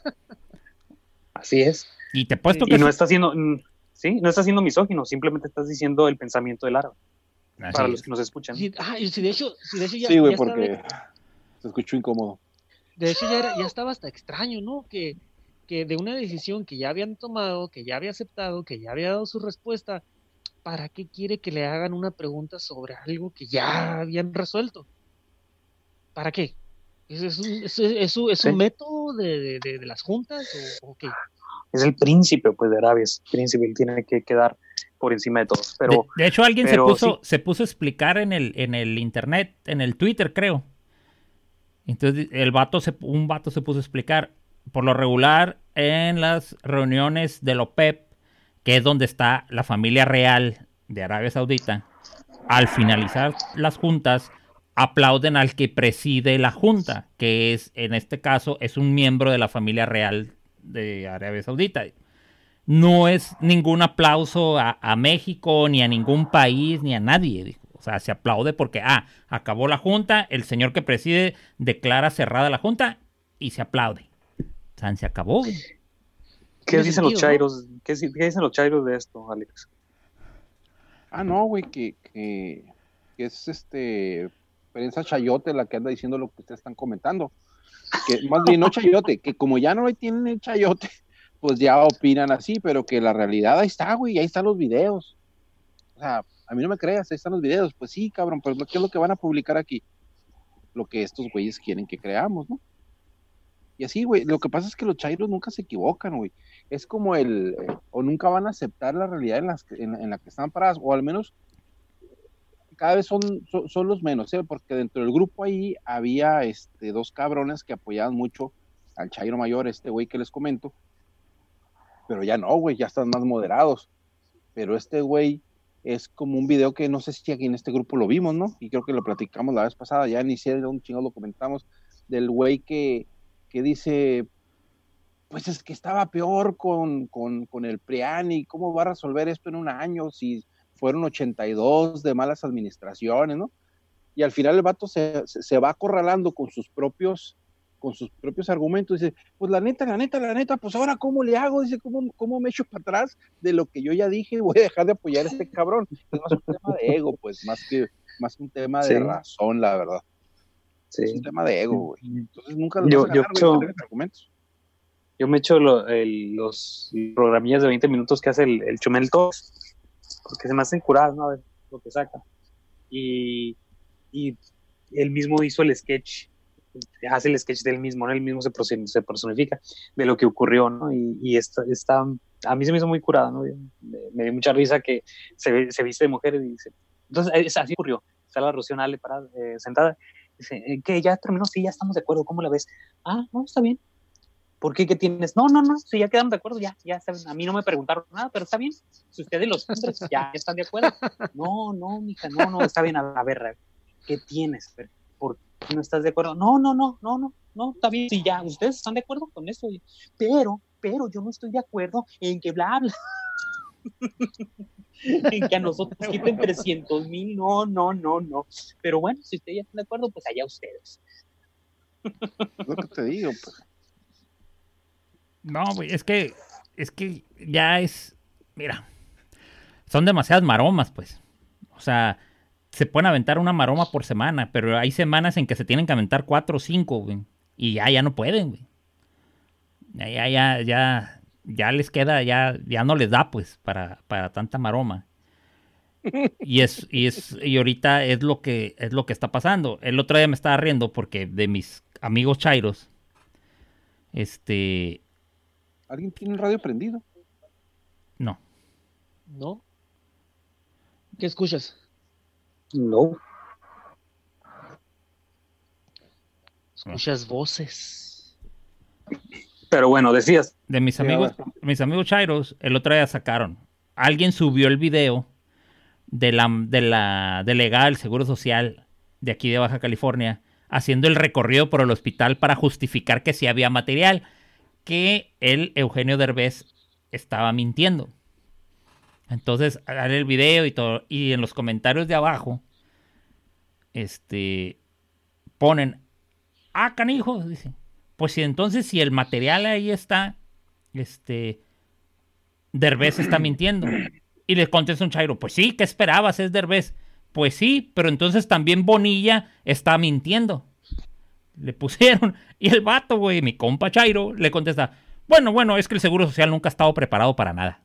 [SPEAKER 5] Así es.
[SPEAKER 1] Y te he puesto
[SPEAKER 5] Y
[SPEAKER 1] que...
[SPEAKER 5] no
[SPEAKER 1] sí-
[SPEAKER 5] está siendo, mm, sí, no está siendo misógino, simplemente estás diciendo el pensamiento del árabe,
[SPEAKER 1] Así
[SPEAKER 5] para
[SPEAKER 1] es.
[SPEAKER 5] los que nos escuchan.
[SPEAKER 4] Sí, ah, y si de hecho, si de hecho ya,
[SPEAKER 3] Sí, güey,
[SPEAKER 4] ya
[SPEAKER 3] porque
[SPEAKER 4] estaba,
[SPEAKER 3] se escuchó incómodo.
[SPEAKER 4] de hecho ya, era, ya estaba hasta extraño, ¿no? Que, que de una decisión que ya habían tomado, que ya había aceptado, que ya había dado su respuesta, ¿para qué quiere que le hagan una pregunta sobre algo que ya habían resuelto? ¿Para qué? ¿Es, es, un, es, es, un, es un
[SPEAKER 5] Sí.
[SPEAKER 4] método de, de, de, de las juntas o, o qué?
[SPEAKER 5] Es el príncipe, pues, de Arabia, es el príncipe, él tiene que quedar por encima de todos. Pero,
[SPEAKER 1] de, de hecho, alguien se
[SPEAKER 5] pero
[SPEAKER 1] puso,
[SPEAKER 5] sí.
[SPEAKER 1] se puso a explicar en el, en el internet, en el Twitter, creo. Entonces, el vato se, un vato se puso a explicar. Por lo regular, en las reuniones del OPEP, que es donde está la familia real de Arabia Saudita, al finalizar las juntas, aplauden al que preside la junta, que es, en este caso, es un miembro de la familia real de Arabia Saudita. No es ningún aplauso a, a México, ni a ningún país, ni a nadie. Dijo. O sea, se aplaude porque, ah, acabó la junta, el señor que preside declara cerrada la junta y se aplaude. O sea, se acabó. güey.
[SPEAKER 5] ¿Qué
[SPEAKER 4] Tiene
[SPEAKER 5] dicen los
[SPEAKER 4] sentido, ¿no?
[SPEAKER 5] chairos? ¿Qué, qué dicen los chairos de esto, Alex?
[SPEAKER 3] Ah, no, güey, que, que, que es este prensa chayote la que anda diciendo lo que ustedes están comentando. Que más bien no chayote, que como ya no tienen el chayote, pues ya opinan así, pero que la realidad ahí está, güey, ahí están los videos. O sea, a mí no me creas, ahí están los videos. Pues sí, cabrón, pero ¿qué es lo que van a publicar aquí? Lo que estos güeyes quieren que creamos, ¿no? Y así, güey, lo que pasa es que los chairos nunca se equivocan, güey. Es como el, eh, o nunca van a aceptar la realidad en, las, en, en la que están paradas, o al menos cada vez son, son, son los menos, ¿eh? Porque dentro del grupo ahí había este, dos cabrones que apoyaban mucho al chairo mayor, este güey que les comento, pero ya no, güey, ya están más moderados. Pero este güey es como un video que no sé si aquí en este grupo lo vimos, ¿no? Y creo que lo platicamos la vez pasada, ya ni sé de un chingo lo comentamos, del güey que, que dice, pues es que estaba peor con, con, con el PRIAN, y cómo va a resolver esto en un año si fueron ochenta y dos de malas administraciones, ¿no? Y al final el vato se, se, se va acorralando con sus propios con sus propios argumentos, dice, pues la neta, la neta, la neta, pues ahora ¿cómo le hago? Dice, ¿cómo, cómo me echo para atrás de lo que yo ya dije? Voy a dejar de apoyar a este cabrón. Es más un tema de ego, pues, más que, más que un tema de sí. razón, la verdad. Sí. Es un tema de ego, güey. Entonces nunca los
[SPEAKER 5] yo,
[SPEAKER 3] vas a ganar,
[SPEAKER 5] yo,
[SPEAKER 3] güey, con argumentos.
[SPEAKER 5] Yo me echo lo, el, los programillas de veinte minutos que hace el, el Chumel Talks, porque se me hacen curadas, ¿no? A ver lo que saca. Y, y él mismo hizo el sketch, hace el sketch del mismo, ¿no? Él mismo se, se personifica de lo que ocurrió, ¿no? Y, y está, está, a mí se me hizo muy curada, ¿no? Me, me dio mucha risa que se, se viste de mujer y dice, entonces así ocurrió. Está la Rocío Nale parada, eh, sentada, dice, ¿qué? ¿Ya terminó? Sí, ya estamos de acuerdo, ¿cómo la ves? Ah, no, está bien. ¿Por qué? ¿Qué tienes? No, no, no, si ya quedamos de acuerdo, ya, ya está bien. A mí no me preguntaron nada, pero está bien. Si ustedes los hombres ya están de acuerdo. No, no, mija, no, no, está bien. A ver, ¿qué tienes? ¿Por qué no estás de acuerdo? No, no, no, no, no, no, está bien. Si ya ustedes están de acuerdo con esto, pero, pero yo no estoy de acuerdo en que bla, bla. En que a nosotros quiten trescientos mil, no, no, no, no. Pero bueno, si ustedes ya están de acuerdo, pues allá ustedes.
[SPEAKER 3] Es lo que te digo, pues.
[SPEAKER 1] No, güey, es que, es que ya es, mira, son demasiadas maromas, pues. O sea, se pueden aventar una maroma por semana, pero hay semanas en que se tienen que aventar cuatro o cinco, güey. Y ya, ya no pueden, güey. Ya, ya, ya, ya, ya les queda, ya, ya no les da, pues, para, para tanta maroma. Y es, y es, y ahorita es lo que, es lo que está pasando. El otro día me estaba riendo porque de mis amigos chairos, este...
[SPEAKER 3] ¿Alguien tiene el radio prendido?
[SPEAKER 1] No.
[SPEAKER 4] ¿No? ¿Qué escuchas?
[SPEAKER 5] No.
[SPEAKER 4] Escuchas voces.
[SPEAKER 5] Pero bueno, decías.
[SPEAKER 1] De mis amigos, sí, mis amigos chairos, el otro día sacaron. Alguien subió el video de la, de la delegada del Seguro Social de aquí de Baja California haciendo el recorrido por el hospital para justificar que sí había material, que el Eugenio Derbez estaba mintiendo. Entonces, haré el video y todo, y en los comentarios de abajo, este, ponen, ah, canijos, dice, pues si entonces, si el material ahí está, este, Derbez está mintiendo. Y le contesta un chairo, pues sí, ¿qué esperabas? Es Derbez. Pues sí, pero entonces también Bonilla está mintiendo. Le pusieron, y el vato, güey, mi compa chairo, le contesta, bueno, bueno, es que el Seguro Social nunca ha estado preparado para nada.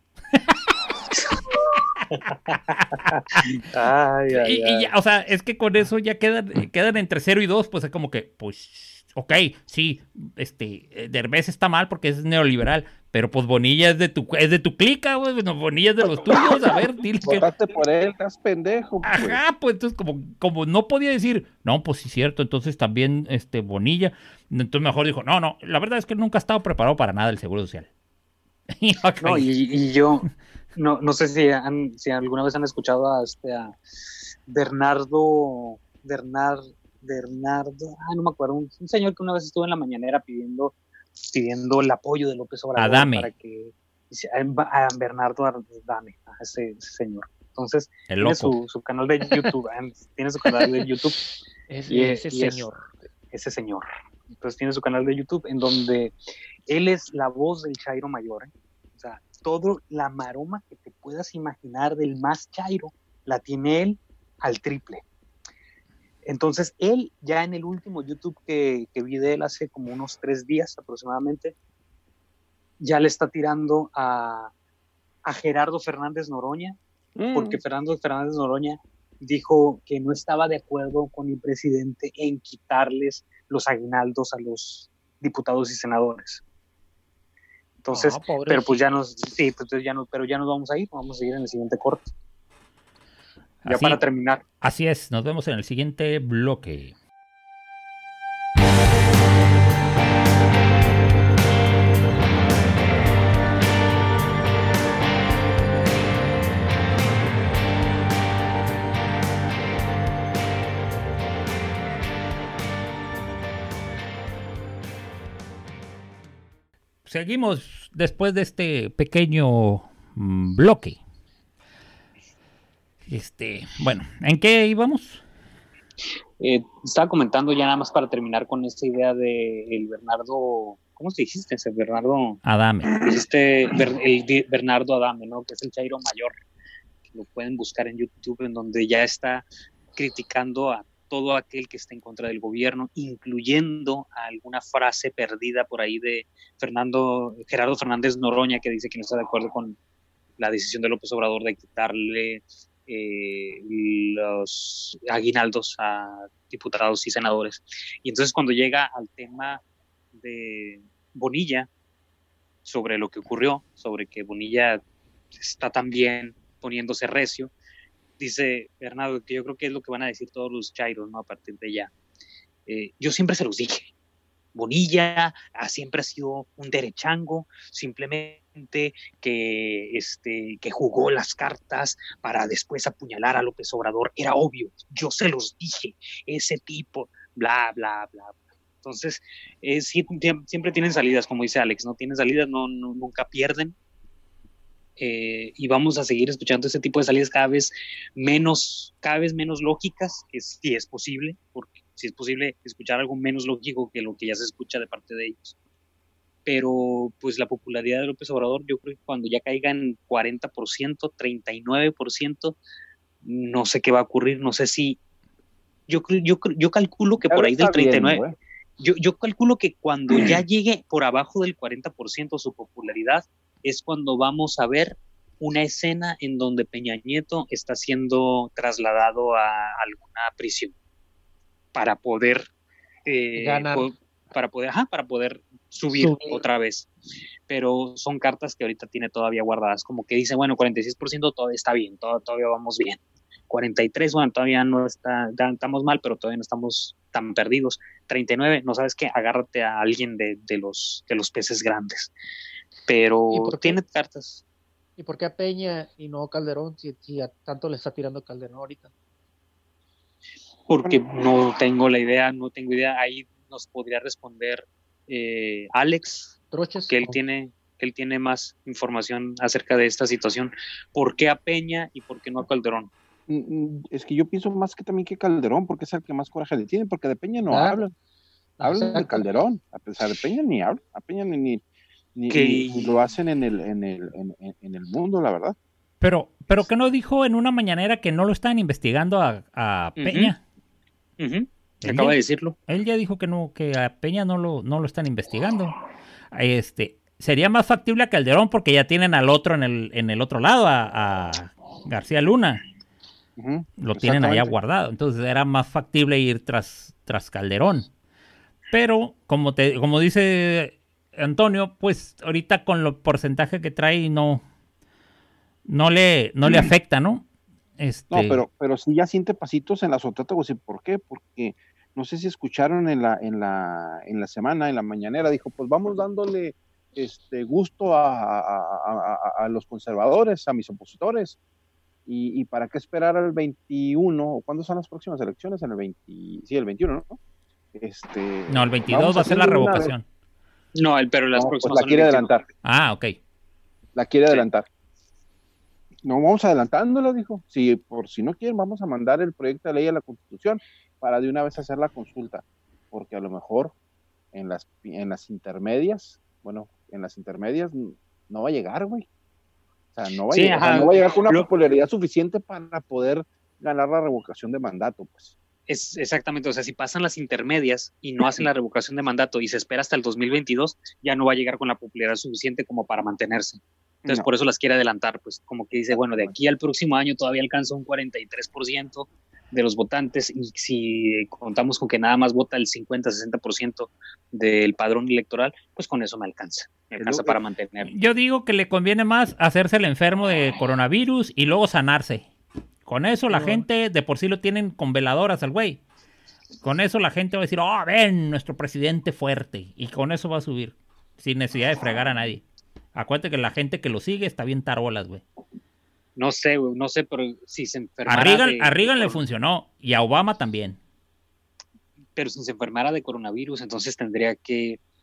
[SPEAKER 5] ay, ay,
[SPEAKER 1] y, y ya, o sea, es que con eso ya quedan, quedan entre cero y dos, pues es como que, pues, ok, sí, este, Derbez está mal porque es neoliberal, pero pues Bonilla es de tu, es de tu clica, güey, no, Bonilla es de los tuyos, a ver, dile que...
[SPEAKER 3] Votaste por él, estás pendejo, pues.
[SPEAKER 1] Ajá, pues entonces como, como no podía decir, no, pues sí, cierto, entonces también, este, Bonilla, entonces mejor dijo, no, no, la verdad es que nunca ha estado preparado para nada el Seguro Social.
[SPEAKER 5] No, y, y yo, no, no sé si, han, si alguna vez han escuchado a, este, a Bernardo, Bernard, Bernardo, ah, no me acuerdo, un, un señor que una vez estuvo en la mañanera pidiendo, pidiendo el apoyo de López Obrador
[SPEAKER 1] Adame.
[SPEAKER 5] Para que, a Bernardo Adame, a ese, ese señor. Entonces,
[SPEAKER 1] el
[SPEAKER 5] tiene
[SPEAKER 1] loco.
[SPEAKER 5] Su, su canal de YouTube, tiene su canal de YouTube.
[SPEAKER 4] Es,
[SPEAKER 5] y,
[SPEAKER 4] ese
[SPEAKER 5] y
[SPEAKER 4] señor.
[SPEAKER 5] Es, ese señor. Entonces tiene su canal de YouTube en donde él es la voz del chairo mayor, ¿eh? O sea, toda la maroma que te puedas imaginar del más chairo la tiene él al triple. Entonces él ya en el último YouTube que, que vi de él hace como unos tres días aproximadamente, ya le está tirando a, a Gerardo Fernández Noroña, mm. porque Fernando Fernández Noroña dijo que no estaba de acuerdo con el presidente en quitarles los aguinaldos a los diputados y senadores. Entonces, oh, pero pues ya nos, sí, pues ya no, pero ya nos vamos a ir, vamos a seguir en el siguiente corte. Ya
[SPEAKER 1] así,
[SPEAKER 5] para terminar.
[SPEAKER 1] Así es, nos vemos en el siguiente bloque. seguimos después de este pequeño mm, bloque. Este, bueno, ¿en qué íbamos?
[SPEAKER 5] Eh, estaba comentando ya nada más para terminar con esta idea de el Bernardo, ¿cómo se dijiste ese Bernardo?
[SPEAKER 1] Adame.
[SPEAKER 5] Dijiste Ber, el di, Bernardo Adame, ¿no? Que es el Chairo Mayor. Lo pueden buscar en YouTube, en donde ya está criticando a todo aquel que está en contra del gobierno, incluyendo a alguna frase perdida por ahí de Fernando, Gerardo Fernández Noroña, que dice que no está de acuerdo con la decisión de López Obrador de quitarle eh, los aguinaldos a diputados y senadores. Y entonces cuando llega al tema de Bonilla, sobre lo que ocurrió, sobre que Bonilla está también poniéndose recio, dice Bernardo, que yo creo que es lo que van a decir todos los chairos, ¿no? A partir de ya. Eh, yo siempre se los dije. Bonilla ah, siempre ha sido un derechango, simplemente que, este, que jugó las cartas para después apuñalar a López Obrador. Era obvio, yo se los dije, ese tipo, bla, bla, bla. Entonces, eh, siempre, siempre tienen salidas, como dice Alex, ¿no? Tienen salidas, no, no, nunca pierden. Eh, y vamos a seguir escuchando ese tipo de salidas cada vez menos, cada vez menos lógicas, que si es posible, porque si es posible escuchar algo menos lógico que lo que ya se escucha de parte de ellos. Pero pues la popularidad de López Obrador, yo creo que cuando ya caiga en cuarenta por ciento, treinta y nueve por ciento, no sé qué va a ocurrir, no sé si, yo, yo, yo calculo que
[SPEAKER 3] Ya
[SPEAKER 5] por ahí del treinta y nueve,
[SPEAKER 3] bien,
[SPEAKER 5] yo, yo calculo que cuando ya llegue por abajo del cuarenta por ciento su popularidad, es cuando vamos a ver una escena en donde Peña Nieto está siendo trasladado a alguna prisión para poder eh,
[SPEAKER 4] ganar,
[SPEAKER 5] po- para poder, ajá, para poder subir, subir otra vez. Pero son cartas que ahorita tiene todavía guardadas, como que dice, bueno, cuarenta y seis por ciento todavía está bien, todavía, todavía vamos bien. cuarenta y tres, bueno, todavía no está, ya estamos mal, pero todavía no estamos tan perdidos. treinta y nueve, no sabes qué, agárrate a alguien de, de, los, de los peces grandes. Pero tiene cartas.
[SPEAKER 4] ¿Y por qué a Peña y no a Calderón si, si a tanto le está tirando Calderón ahorita?
[SPEAKER 5] Porque no tengo la idea, no tengo idea. Ahí nos podría responder eh, Alex,
[SPEAKER 4] Troches,
[SPEAKER 5] que él tiene, que él tiene más información acerca de esta situación. ¿Por qué a Peña y por qué no a Calderón?
[SPEAKER 3] Es que yo pienso más que también que Calderón, porque es el que más coraje le tiene, porque de Peña no
[SPEAKER 4] ah,
[SPEAKER 3] hablan. Hablan de Calderón, a pesar de Peña ni hablan, a Peña ni, ni Ni, ni, ni lo hacen en el, en, el, en, en el mundo, la verdad.
[SPEAKER 1] Pero, pero ¿qué no dijo en una mañanera que no lo están investigando a, a Peña?
[SPEAKER 5] Uh-huh. Uh-huh. Acaba de decirlo.
[SPEAKER 1] Él ya dijo que no, que a Peña no lo, no lo están investigando. Este, sería más factible a Calderón porque ya tienen al otro en el, en el otro lado, a, a García Luna. Uh-huh. Lo tienen allá guardado. Entonces era más factible ir tras, tras Calderón. Pero, como te, como dice Antonio, pues ahorita con los porcentajes que trae no, no le, no le afecta, ¿no? Este...
[SPEAKER 3] No, pero, pero sí ya siente pasitos en la azoteta, pues, ¿por qué? Porque no sé si escucharon en la, en la, en la semana, en la mañanera, dijo, pues vamos dándole este gusto a, a, a, a los conservadores, a mis opositores, y, y para qué esperar al veintiuno, ¿cuándo son las próximas elecciones? En el veinte, sí, el veintiuno, ¿no? Este,
[SPEAKER 1] no, el veintidós va a ser la revocación.
[SPEAKER 5] No, el, pero las
[SPEAKER 3] no,
[SPEAKER 5] próximas
[SPEAKER 3] pues la quiere adelantar.
[SPEAKER 1] Ah, ok.
[SPEAKER 3] La quiere sí. adelantar. No, vamos adelantándola, dijo. Si por si no quieren, vamos a mandar el proyecto de ley a la Constitución para de una vez hacer la consulta. Porque a lo mejor en las, en las intermedias, bueno, en las intermedias no va a llegar, güey. O sea, no va, sí, a, llegar, o sea, no va a llegar con una lo... popularidad suficiente para poder ganar la revocación de mandato, pues.
[SPEAKER 5] Es exactamente, o sea, si pasan las intermedias y no hacen la revocación de mandato y se espera hasta el dos mil veintidós, ya no va a llegar con la popularidad suficiente como para mantenerse. Entonces, no. por eso las quiere adelantar, pues como que dice, bueno, de aquí al próximo año todavía alcanza un cuarenta y tres por ciento de los votantes y si contamos con que nada más vota el cincuenta a sesenta por ciento del padrón electoral, pues con eso me alcanza, me alcanza para mantener.
[SPEAKER 1] Yo digo que le conviene más hacerse el enfermo de coronavirus y luego sanarse. Con eso la no. gente, de por sí lo tienen con veladoras al güey. Con eso la gente va a decir, oh, ven, nuestro presidente fuerte. Y con eso va a subir, sin necesidad de fregar a nadie. Acuérdate que la gente que lo sigue está bien tarolas, güey.
[SPEAKER 5] No sé, güey, no sé, pero si se enfermara
[SPEAKER 1] A Reagan,
[SPEAKER 5] de...
[SPEAKER 1] a Reagan le funcionó, y a Obama también.
[SPEAKER 5] Pero si se enfermara de coronavirus, entonces tendría que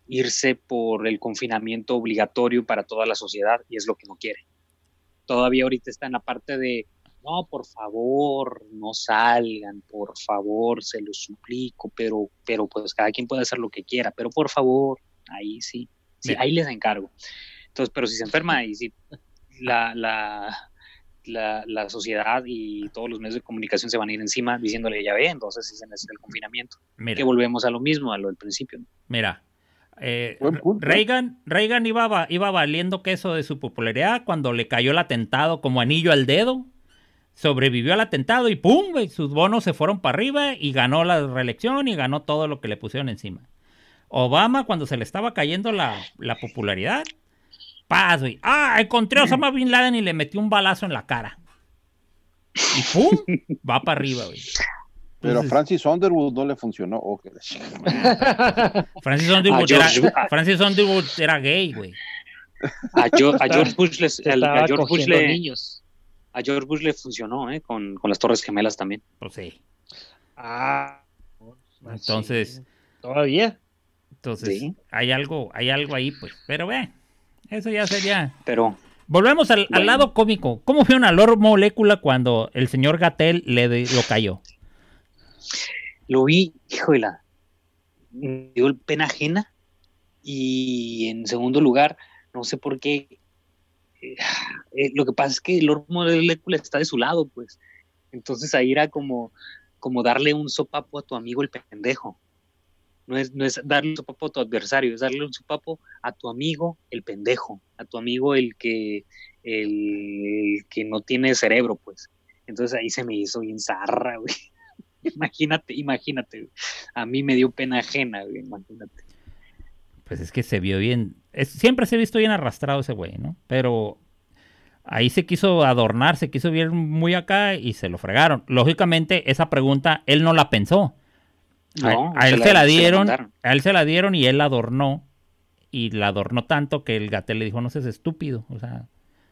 [SPEAKER 5] irse por el confinamiento obligatorio para toda la sociedad y es lo que no quiere. Todavía ahorita está en la parte de, no, por favor, no salgan, por favor, se los suplico, pero, pero pues cada quien puede hacer lo que quiera, pero por favor, ahí sí, sí, ahí les encargo. Entonces, pero si se enferma y si la, la, la, la sociedad y todos los medios de comunicación se van a ir encima diciéndole, ya ve, entonces sí se necesita el confinamiento. Mira, que volvemos a lo mismo, a lo del principio, ¿no?
[SPEAKER 1] Mira, eh, Reagan, Reagan iba, iba valiendo queso de su popularidad cuando le cayó el atentado como anillo al dedo. Sobrevivió al atentado y ¡pum! Wey, sus bonos se fueron para arriba y ganó la reelección y ganó todo lo que le pusieron encima. Obama, cuando se le estaba cayendo la, la popularidad, ¡paz, güey! ¡Ah! Encontré a Osama Bin Laden y le metió un balazo en la cara. Y ¡pum! Va para arriba, güey.
[SPEAKER 3] Pero a Francis Underwood no le funcionó. Oh, qué
[SPEAKER 1] Francis, Underwood era, Francis Underwood era gay, güey.
[SPEAKER 5] A, jo, a George Bush, les, el, a George Bush le... Niños. A George Bush le funcionó, ¿eh? Con, con las Torres Gemelas también.
[SPEAKER 1] Pues sí.
[SPEAKER 4] Ah.
[SPEAKER 1] Entonces.
[SPEAKER 4] Sí. ¿Todavía?
[SPEAKER 1] Entonces, sí. hay algo, hay algo ahí, pues. Pero ve, eso ya sería.
[SPEAKER 5] Pero.
[SPEAKER 1] Volvemos al, bueno. al lado cómico. ¿Cómo fue una Lord Molecula cuando el señor Gatell le de, lo cayó?
[SPEAKER 5] Lo vi, híjole, me dio pena ajena. Y en segundo lugar, no sé por qué. Eh, lo que pasa es que Lord Molecula está de su lado, pues. Entonces ahí era como, como darle un sopapo a tu amigo el pendejo. No es, no es darle un sopapo a tu adversario, es darle un sopapo a tu amigo el pendejo, a tu amigo el que, el, el que no tiene cerebro, pues. Entonces ahí se me hizo bien zarra, güey. Imagínate, imagínate, güey. A mí me dio pena ajena, güey, imagínate.
[SPEAKER 1] Pues es que se vio bien, es, siempre se ha visto bien arrastrado ese güey, ¿no? Pero ahí se quiso adornar, se quiso ver muy acá y se lo fregaron. Lógicamente, esa pregunta él no la pensó. No, a, a él se la, se la dieron, se a él se la dieron y él la adornó. Y la adornó tanto que el Gatell le dijo, no seas estúpido. O sea,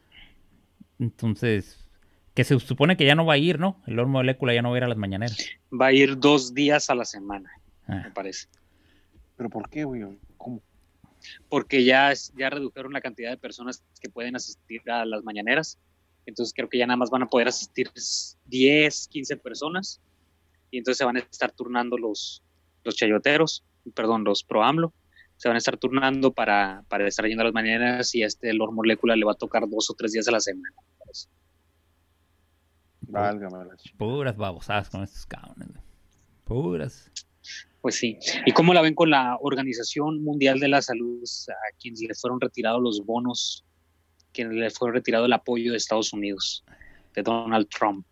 [SPEAKER 1] entonces, que se supone que ya no va a ir, ¿no? El Lord Molecula ya no va a ir a las mañaneras.
[SPEAKER 5] Va a ir dos días a la semana, ah. me parece.
[SPEAKER 3] ¿Pero por qué, güey? ¿Cómo?
[SPEAKER 5] Porque ya, ya redujeron la cantidad de personas que pueden asistir a las mañaneras. Entonces creo que ya nada más van a poder asistir diez, quince personas. Y entonces se van a estar turnando los, los chayoteros, perdón, los pro AMLO. Se van a estar turnando para, para estar yendo a las mañaneras y a este Lord Molecula le va a tocar dos o tres días a la semana.
[SPEAKER 3] Válgame.
[SPEAKER 1] Puras babosadas con estos cabrones. Puras.
[SPEAKER 5] Pues sí. ¿Y cómo la ven con la Organización Mundial de la Salud, a quienes le fueron retirados los bonos, quienes le fueron retirado el apoyo de Estados Unidos, de Donald Trump?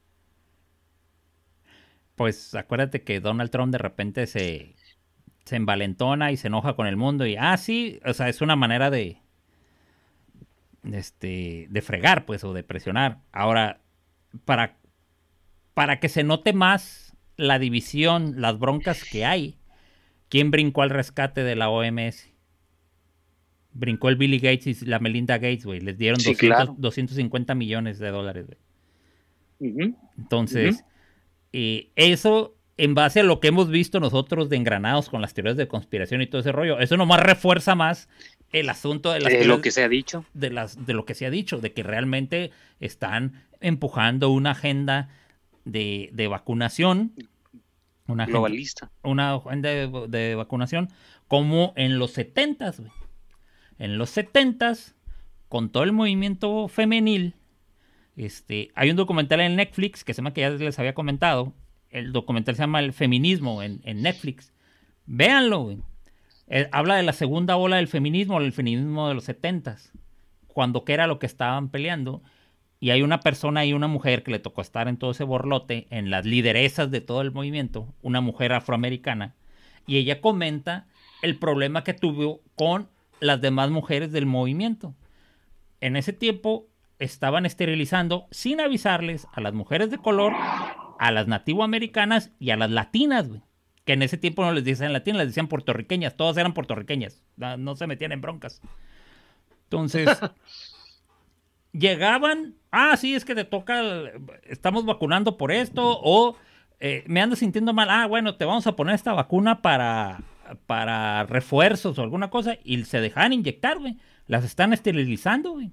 [SPEAKER 1] Pues acuérdate que Donald Trump de repente se, se envalentona y se enoja con el mundo y, ah, sí, o sea, es una manera de, de, este, de fregar, pues, o de presionar. Ahora, para, para que se note más la división, las broncas que hay, ¿quién brincó al rescate de la O M S? Brincó el Billy Gates y la Melinda Gates, güey. Les dieron sí, doscientos, claro. doscientos cincuenta millones de dólares, güey. Uh-huh. Entonces, uh-huh. eh, eso, en base a lo que hemos visto nosotros de engranados con las teorías de conspiración y todo ese rollo, eso nomás refuerza más el asunto de las
[SPEAKER 5] de lo que se ha dicho.
[SPEAKER 1] De, las, de lo que se ha dicho, de que realmente están empujando una agenda de, de vacunación. Una
[SPEAKER 5] globalista.
[SPEAKER 1] Agenda, una agenda de, de vacunación como en los setentas, güey. En los setentas, con todo el movimiento femenil, este, hay un documental en Netflix que se llama, que ya les había comentado, el documental se llama El Feminismo en, en Netflix. Véanlo, güey. Eh, habla de la segunda ola del feminismo, el feminismo de los setentas, cuando que era lo que estaban peleando, y hay una persona y una mujer que le tocó estar en todo ese borlote, en las lideresas de todo el movimiento, una mujer afroamericana, y ella comenta el problema que tuvo con las demás mujeres del movimiento. En ese tiempo estaban esterilizando sin avisarles a las mujeres de color, a las nativoamericanas y a las latinas, güey. Que en ese tiempo no les decían latinas, les decían puertorriqueñas. Todas eran puertorriqueñas. No, no se metían en broncas. Entonces, llegaban, ah, sí, es que te toca, estamos vacunando por esto, o eh, me ando sintiendo mal, ah, bueno, te vamos a poner esta vacuna para para refuerzos o alguna cosa y se dejaban inyectar, güey. Las están esterilizando, güey.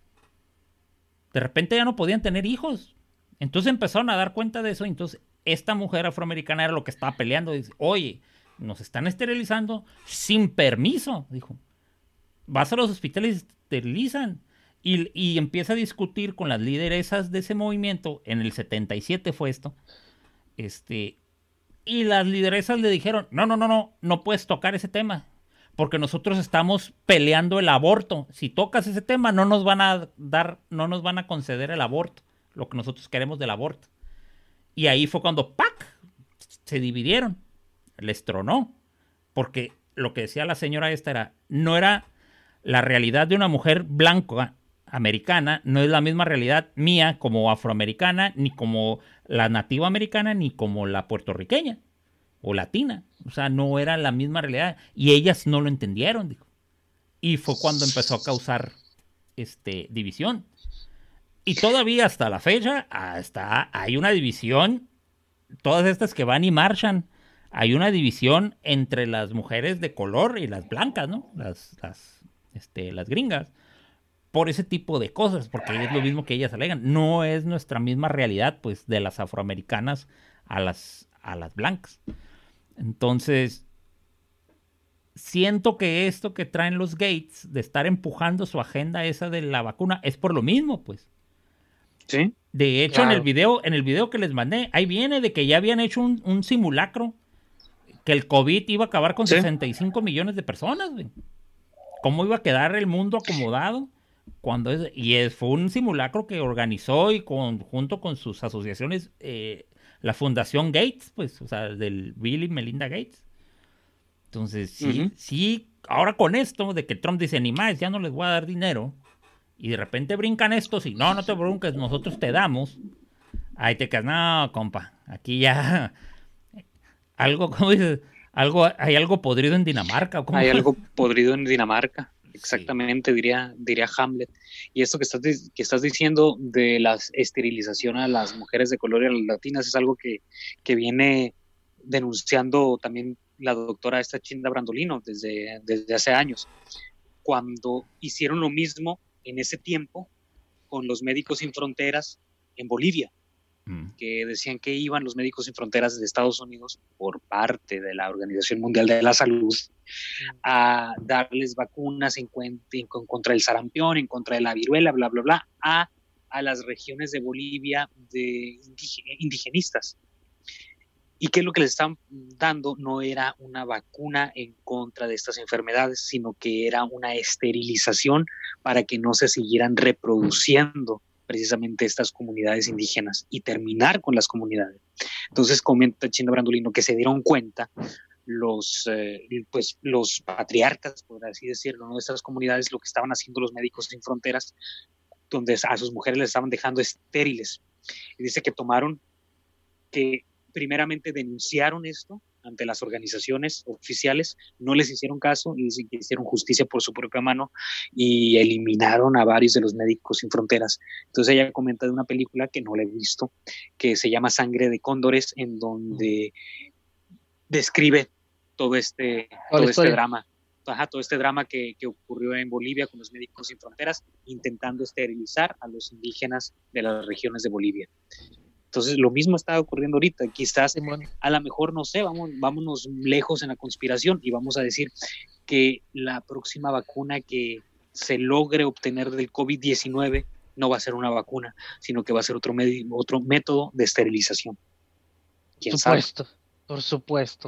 [SPEAKER 1] De repente ya no podían tener hijos. Entonces empezaron a dar cuenta de eso. Entonces esta mujer afroamericana era lo que estaba peleando. Dice, oye, nos están esterilizando sin permiso, dijo. Vas a los hospitales y esterilizan. Y, y empieza a discutir con las lideresas de ese movimiento. En el setenta y siete fue esto. Este, y las lideresas le dijeron, no, no, no, no, no puedes tocar ese tema. Porque nosotros estamos peleando el aborto. Si tocas ese tema, no nos van a dar, no nos van a conceder el aborto. Lo que nosotros queremos del aborto. Y ahí fue cuando ¡pac! Se dividieron. Les tronó. Porque lo que decía la señora esta era, no era la realidad de una mujer blanca americana, no es la misma realidad mía como afroamericana, ni como la nativa americana, ni como la puertorriqueña o latina. O sea, no era la misma realidad. Y ellas no lo entendieron, dijo. Y fue cuando empezó a causar este, división. Y todavía hasta la fecha, hasta hay una división, todas estas que van y marchan, hay una división entre las mujeres de color y las blancas, ¿no? Las, las, este, las gringas. Por ese tipo de cosas, porque es lo mismo que ellas alegan. No es nuestra misma realidad, pues, de las afroamericanas a las, a las blancas. Entonces, siento que esto que traen los Gates, de estar empujando su agenda esa de la vacuna, es por lo mismo, pues.
[SPEAKER 5] Sí.
[SPEAKER 1] De hecho, claro. en el video, en el video que les mandé, ahí viene de que ya habían hecho un, un simulacro, que el COVID iba a acabar con ¿Sí? sesenta y cinco millones de personas, güey. ¿Cómo iba a quedar el mundo acomodado? Cuando es, y es, fue un simulacro que organizó y con, junto con sus asociaciones, eh, la Fundación Gates, pues, o sea, del Bill y Melinda Gates. Entonces, sí, uh-huh. sí, ahora con esto de que Trump dice, ni más, ya no les voy a dar dinero, y de repente brincan estos y no, no te brinques, nosotros te damos, ahí te quedas, no, compa, aquí ya, algo, ¿cómo dices? Algo, hay algo podrido en Dinamarca. ¿Cómo?
[SPEAKER 5] Hay algo podrido en Dinamarca. Exactamente, sí. diría, diría Hamlet. Y esto que estás, que estás diciendo de la esterilización a las mujeres de color y a las latinas es algo que, que viene denunciando también la doctora esta Chinda Brandolino desde, desde hace años, cuando hicieron lo mismo en ese tiempo con los Médicos Sin Fronteras en Bolivia, mm. que decían que iban los Médicos Sin Fronteras de Estados Unidos por parte de la Organización Mundial de la Salud a darles vacunas en, en, en contra del sarampión, en contra de la viruela, bla, bla, bla, a, a las regiones de Bolivia de indigenistas. ¿Y qué es lo que les están dando? No era una vacuna en contra de estas enfermedades, sino que era una esterilización para que no se siguieran reproduciendo precisamente estas comunidades indígenas y terminar con las comunidades. Entonces comenta Chinda Brandolino que se dieron cuenta los, eh, pues, los patriarcas, por así decirlo, ¿no? de estas comunidades, lo que estaban haciendo los Médicos Sin Fronteras, donde a sus mujeres les estaban dejando estériles. Y dice que tomaron, que primeramente denunciaron esto ante las organizaciones oficiales, no les hicieron caso y dicen que hicieron justicia por su propia mano y eliminaron a varios de los Médicos Sin Fronteras. Entonces ella comenta de una película que no la he visto, que se llama Sangre de Cóndores, en donde describe todo este, todo este drama, Ajá, todo este drama que, que ocurrió en Bolivia con los Médicos Sin Fronteras, intentando esterilizar a los indígenas de las regiones de Bolivia. Entonces, lo mismo está ocurriendo ahorita. Quizás, sí, bueno. a lo mejor, no sé, vamos, vámonos lejos en la conspiración y vamos a decir que la próxima vacuna que se logre obtener del COVID diecinueve no va a ser una vacuna, sino que va a ser otro, med- otro método de esterilización.
[SPEAKER 4] ¿Quién por supuesto, sabe? Por supuesto.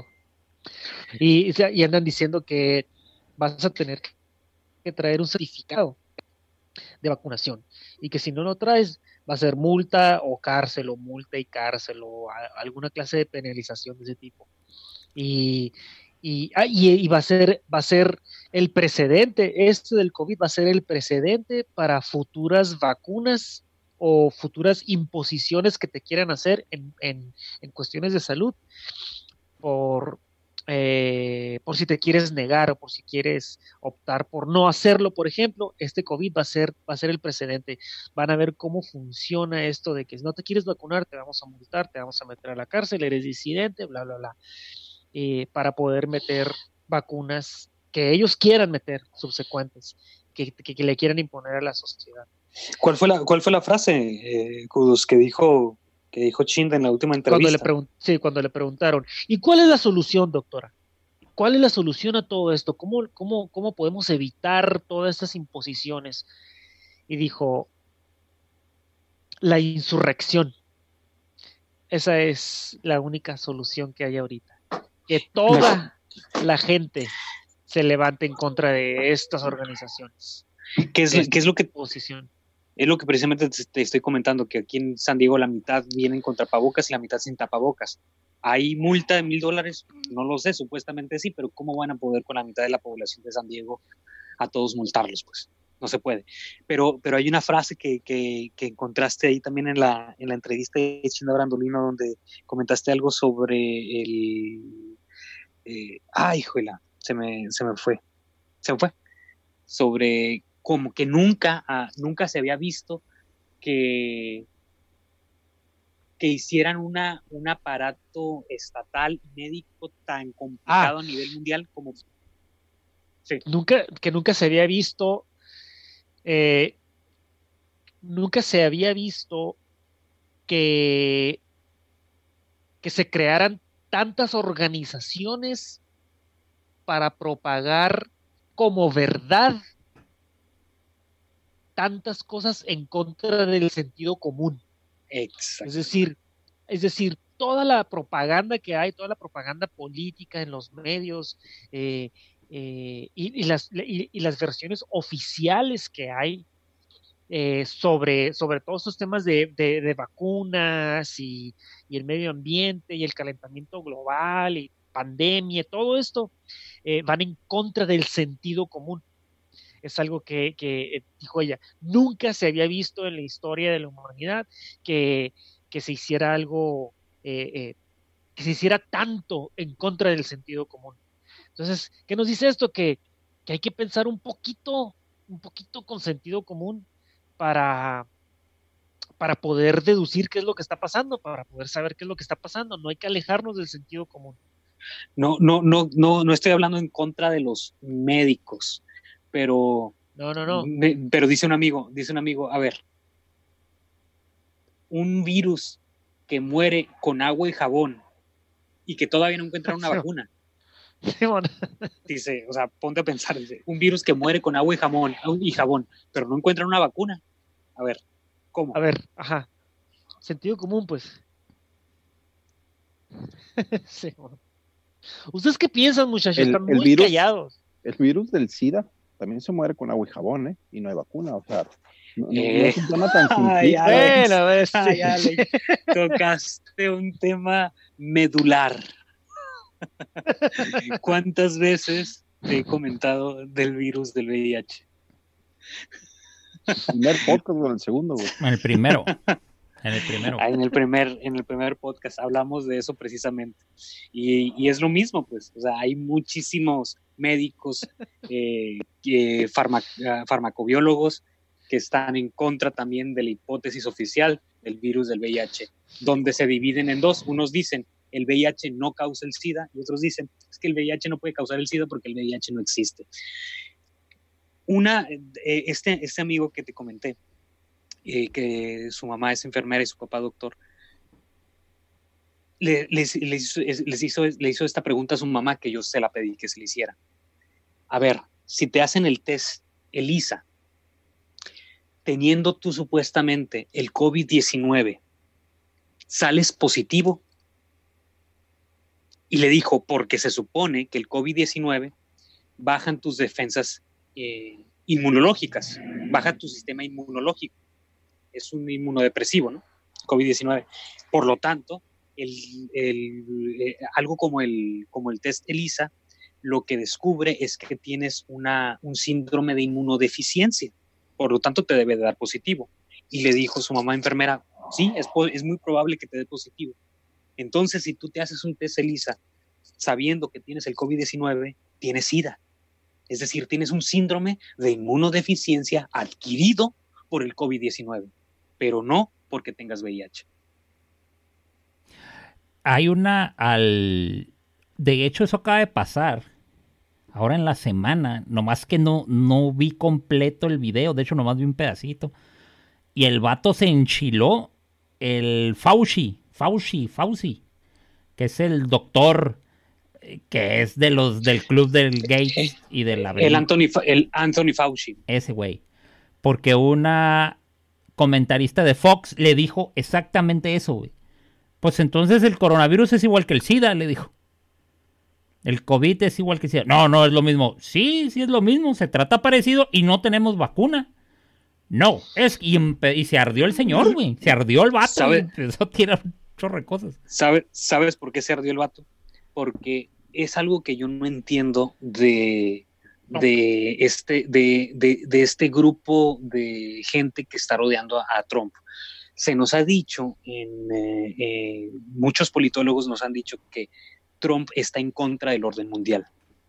[SPEAKER 4] Y, y andan diciendo que vas a tener que traer un certificado de vacunación y que si no lo traes va a ser multa o cárcel o multa y cárcel o a, alguna clase de penalización de ese tipo y, y, ah, y, y va a ser va a ser el precedente, este del COVID va a ser el precedente para futuras vacunas o futuras imposiciones que te quieran hacer en, en, en cuestiones de salud por Eh, por si te quieres negar o por si quieres optar por no hacerlo, por ejemplo, este COVID va a ser, va a ser el precedente. Van a ver cómo funciona esto de que si no te quieres vacunar, te vamos a multar, te vamos a meter a la cárcel, eres disidente, bla, bla, bla, eh, para poder meter vacunas que ellos quieran meter subsecuentes, que, que, que le quieran imponer a la sociedad.
[SPEAKER 5] ¿Cuál fue la, cuál fue la frase, eh, Kudos, que dijo, que dijo Chinda en la última entrevista?
[SPEAKER 4] Cuando le, pregun- sí, cuando le preguntaron, ¿y cuál es la solución, doctora? ¿Cuál es la solución a todo esto? ¿Cómo, cómo, cómo podemos evitar todas estas imposiciones? Y dijo, la insurrección. Esa es la única solución que hay ahorita. Que toda la gente se levante en contra de estas organizaciones.
[SPEAKER 5] ¿Qué es, ¿qué es lo que
[SPEAKER 4] posición?
[SPEAKER 5] Es lo que precisamente te, te estoy comentando, que aquí en San Diego la mitad vienen con tapabocas y la mitad sin tapabocas. ¿Hay multa de mil dólares? No lo sé, supuestamente sí, pero ¿cómo van a poder con la mitad de la población de San Diego a todos multarlos? Pues no se puede. Pero, pero hay una frase que, que, que encontraste ahí también en la, en la entrevista de Chinda Brandolino, donde comentaste algo sobre el... Eh, ¡Ay, hijuela! Se me, se me fue. Se me fue. Sobre como que nunca, ah, nunca se había visto que... que hicieran una, un aparato estatal médico tan complicado ah, a nivel mundial como...
[SPEAKER 4] Sí. Nunca, que nunca se había visto, eh, nunca se había visto que, que se crearan tantas organizaciones para propagar como verdad tantas cosas en contra del sentido común.
[SPEAKER 5] Exacto.
[SPEAKER 4] Es decir, es decir, toda la propaganda que hay, toda la propaganda política en los medios eh, eh, y, y, las, y, y las versiones oficiales que hay eh, sobre, sobre todos estos temas de, de, de vacunas y, y el medio ambiente y el calentamiento global y pandemia, todo esto eh, van en contra del sentido común. Es algo que, que, dijo ella, nunca se había visto en la historia de la humanidad que, que se hiciera algo, eh, eh, que se hiciera tanto en contra del sentido común. Entonces, ¿qué nos dice esto? Que, que hay que pensar un poquito, un poquito con sentido común para, para poder deducir qué es lo que está pasando, para poder saber qué es lo que está pasando. No hay que alejarnos del sentido común.
[SPEAKER 5] No, no, no, no, no estoy hablando en contra de los médicos. Pero,
[SPEAKER 4] no, no, no.
[SPEAKER 5] Me, pero dice un amigo, dice un amigo, a ver, un virus que muere con agua y jabón y que todavía no encuentran una sí. vacuna.
[SPEAKER 4] Sí, bueno.
[SPEAKER 5] Dice, o sea, ponte a pensar, dice, un virus que muere con agua y jabón, y jabón, pero no encuentran una vacuna. A ver, ¿cómo?
[SPEAKER 4] A ver, ajá. Sentido común, pues. Sí, bueno. ¿Ustedes qué piensan, muchachos?
[SPEAKER 3] El,
[SPEAKER 4] Están
[SPEAKER 3] el
[SPEAKER 4] muy
[SPEAKER 3] virus,
[SPEAKER 4] callados.
[SPEAKER 3] El virus del SIDA también se muere con agua y jabón, ¿eh? Y no hay vacuna, o sea, no,
[SPEAKER 5] eh,
[SPEAKER 3] no es un tema tan simple.
[SPEAKER 5] Ay, Alex,
[SPEAKER 4] bueno, a ver, sí.
[SPEAKER 5] ay, Alex, tocaste un tema medular. ¿Cuántas veces te he comentado del virus del V I H?
[SPEAKER 3] El primer podcast o el segundo, güey.
[SPEAKER 1] En el primero. En el primero.
[SPEAKER 5] En el primer, en el primer podcast hablamos de eso precisamente. Y, y es lo mismo, pues. O sea, hay muchísimos médicos, eh, eh, farmac farmacobiólogos que están en contra también de la hipótesis oficial del virus del V I H, donde se dividen en dos. Unos dicen el V I H no causa el SIDA y otros dicen es que el V I H no puede causar el SIDA porque el V I H no existe. Una, eh, este, este amigo que te comenté, Eh, que su mamá es enfermera y su papá doctor, le, les, les, hizo, les hizo, le hizo esta pregunta a su mamá que yo se la pedí que se le hiciera. A ver, si te hacen el test ELISA, teniendo tú supuestamente el COVID diecinueve, ¿sales positivo? Y le dijo, porque se supone que el COVID diecinueve bajan tus defensas eh, inmunológicas, baja tu sistema inmunológico. Es un inmunodepresivo, ¿no? COVID diecinueve. Por lo tanto, el, el, eh, algo como el, como el test ELISA, lo que descubre es que tienes una, un síndrome de inmunodeficiencia. Por lo tanto, te debe de dar positivo. Y le dijo su mamá enfermera, sí, es, es muy probable que te dé positivo. Entonces, si tú te haces un test ELISA sabiendo que tienes el COVID diecinueve, tienes SIDA. Es decir, tienes un síndrome de inmunodeficiencia adquirido por el COVID diecinueve, pero no porque tengas V I H.
[SPEAKER 1] Hay una al... De hecho, eso acaba de pasar ahora en la semana, nomás que no, no vi completo el video, de hecho nomás vi un pedacito, y el vato se enchiló, el Fauci, Fauci, Fauci, que es el doctor eh, que es de los del club del Gates y de la...
[SPEAKER 5] El Anthony, el Anthony Fauci.
[SPEAKER 1] Ese güey. Porque una comentarista de Fox le dijo exactamente eso, güey. Pues entonces el coronavirus es igual que el SIDA, le dijo. El COVID es igual que el SIDA. No, no es lo mismo. Sí, sí es lo mismo. Se trata parecido y no tenemos vacuna. No, es y, y se ardió el señor, güey. Se ardió el vato. ¿Sabe? Eso tira un chorro de cosas.
[SPEAKER 5] ¿Sabe, ¿Sabes por qué se ardió el vato? Porque es algo que yo no entiendo de, no. de, este, de, de, de este grupo de gente que está rodeando a, a Trump. Se nos ha dicho, en, eh, eh, muchos politólogos nos han dicho que Trump está en contra del orden mundial.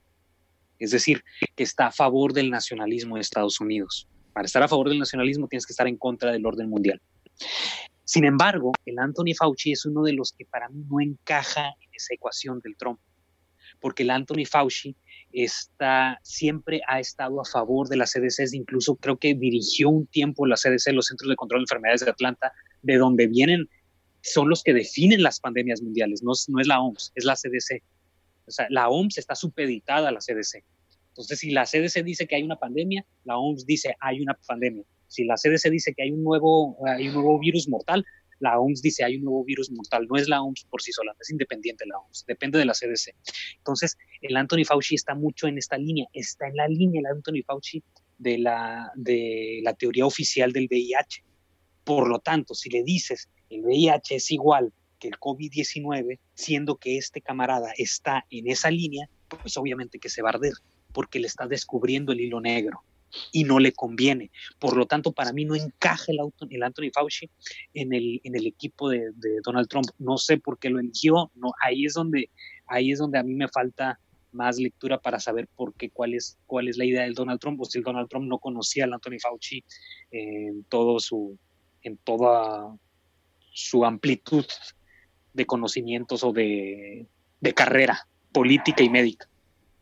[SPEAKER 5] Es decir, que está a favor del nacionalismo de Estados Unidos. Para estar a favor del nacionalismo tienes que estar en contra del orden mundial. Sin embargo, el Anthony Fauci es uno de los que para mí no encaja en esa ecuación del Trump. Porque el Anthony Fauci está, siempre ha estado a favor de las C D Cs, incluso creo que dirigió un tiempo la C D C, los Centros de Control de Enfermedades de Atlanta, de donde vienen, son los que definen las pandemias mundiales, no, no es la O M S, es la C D C. O sea, la O M S está supeditada a la C D C. Entonces, si la C D C dice que hay una pandemia, la O M S dice hay una pandemia. Si la C D C dice que hay un nuevo, hay un nuevo virus mortal, la O M S dice hay un nuevo virus mortal. No es la O M S por sí sola, es independiente la O M S, depende de la C D C. Entonces, el Anthony Fauci está mucho en esta línea, está en la línea el Anthony Fauci de la, de la teoría oficial del V I H. Por lo tanto, si le dices el V I H es igual que el COVID diecinueve, siendo que este camarada está en esa línea, pues obviamente que se va a arder, porque le está descubriendo el hilo negro y no le conviene. Por lo tanto, para mí no encaja el, auto, el Anthony Fauci en el, en el equipo de, de Donald Trump. No sé por qué lo eligió. No, ahí es donde, ahí es donde a mí me falta más lectura para saber por qué, cuál es, cuál es la idea del Donald Trump, o si el Donald Trump no conocía al Anthony Fauci en todo su, en toda su amplitud de conocimientos o de, de carrera política y médica.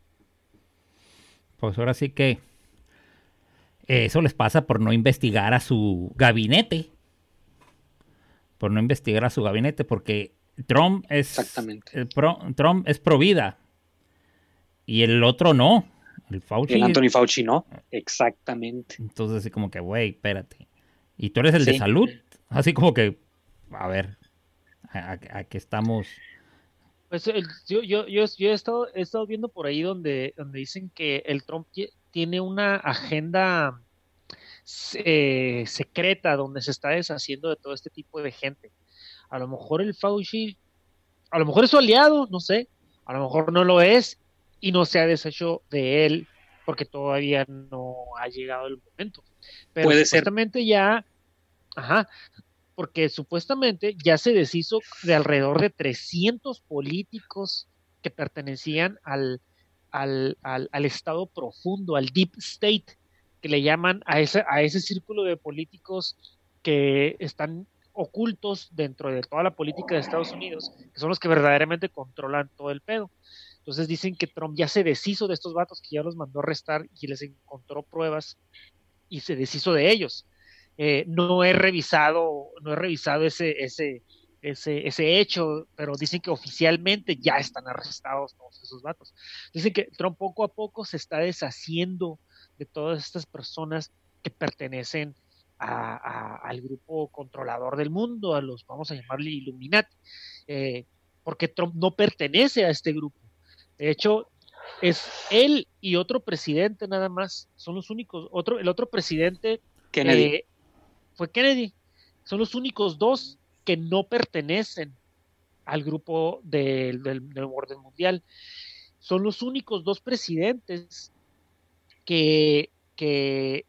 [SPEAKER 1] Pues ahora sí que eso les pasa por no investigar a su gabinete. Por no investigar a su gabinete, porque Trump es,
[SPEAKER 5] Exactamente.
[SPEAKER 1] Pro, Trump es pro vida y el otro no. El Fauci.
[SPEAKER 5] El Anthony Fauci no. Exactamente.
[SPEAKER 1] Entonces así como que, güey, espérate. Y tú eres el
[SPEAKER 5] sí.
[SPEAKER 1] de salud. Así como que, a ver, a, a, a que estamos...
[SPEAKER 4] Pues el, yo, yo, yo, yo he, estado, he estado viendo por ahí donde, donde dicen que el Trump tiene una agenda eh, secreta donde se está deshaciendo de todo este tipo de gente. A lo mejor el Fauci, a lo mejor es su aliado, no sé, a lo mejor no lo es y no se ha deshecho de él porque todavía no ha llegado el momento. Pero
[SPEAKER 5] puede
[SPEAKER 4] supuestamente
[SPEAKER 5] ser.
[SPEAKER 4] ya, ajá, porque supuestamente ya se deshizo de alrededor de trescientos políticos que pertenecían al, al, al, al estado profundo, al deep state, que le llaman a ese, a ese círculo de políticos que están ocultos dentro de toda la política de Estados Unidos, que son los que verdaderamente controlan todo el pedo. Entonces dicen que Trump ya se deshizo de estos vatos, que ya los mandó a arrestar y les encontró pruebas y se deshizo de ellos. Eh, no he revisado, no he revisado ese, ese, ese, ese hecho, pero dicen que oficialmente ya están arrestados todos esos vatos. Dicen que Trump poco a poco se está deshaciendo de todas estas personas que pertenecen a, a, al grupo controlador del mundo, a los, vamos a llamarle Illuminati, eh, porque Trump no pertenece a este grupo. De hecho, es él y otro presidente nada más, son los únicos, otro, el otro presidente
[SPEAKER 5] Kennedy.
[SPEAKER 4] Eh, fue Kennedy, son los únicos dos que no pertenecen al grupo del, del, del orden mundial, son los únicos dos presidentes que, que,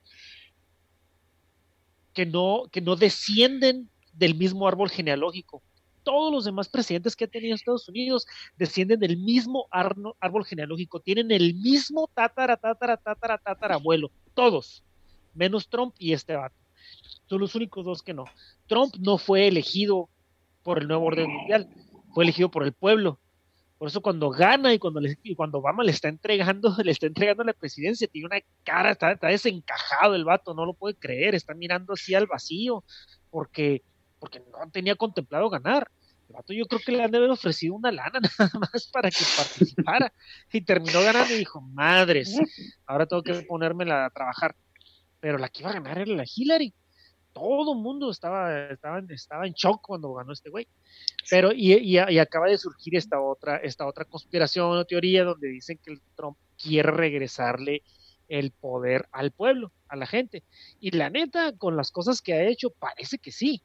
[SPEAKER 4] que, no, que no descienden del mismo árbol genealógico. Todos los demás presidentes que ha tenido Estados Unidos descienden del mismo árbol genealógico, tienen el mismo tatara, tatara, tatara, tatara abuelo, todos, menos Trump y este vato. Son los únicos dos que no. Trump no fue elegido por el nuevo orden mundial, fue elegido por el pueblo, Por eso cuando gana y cuando, le, y cuando Obama le está entregando, le está entregando la presidencia, tiene una cara, está, está desencajado el vato, no lo puede creer, está mirando así al vacío, porque, porque no tenía contemplado ganar. El vato yo creo que le han de haber ofrecido una lana nada más para que participara, y terminó ganando y dijo, madres, ahora tengo que ponérmela a trabajar. Pero la que iba a ganar era la Hillary. Todo el mundo estaba, estaba, estaba en shock cuando ganó este güey. Pero, y, y, y acaba de surgir esta otra, esta otra conspiración o teoría donde dicen que el Trump quiere regresarle el poder al pueblo, a la gente. Y la neta, con las cosas que ha hecho, parece que sí.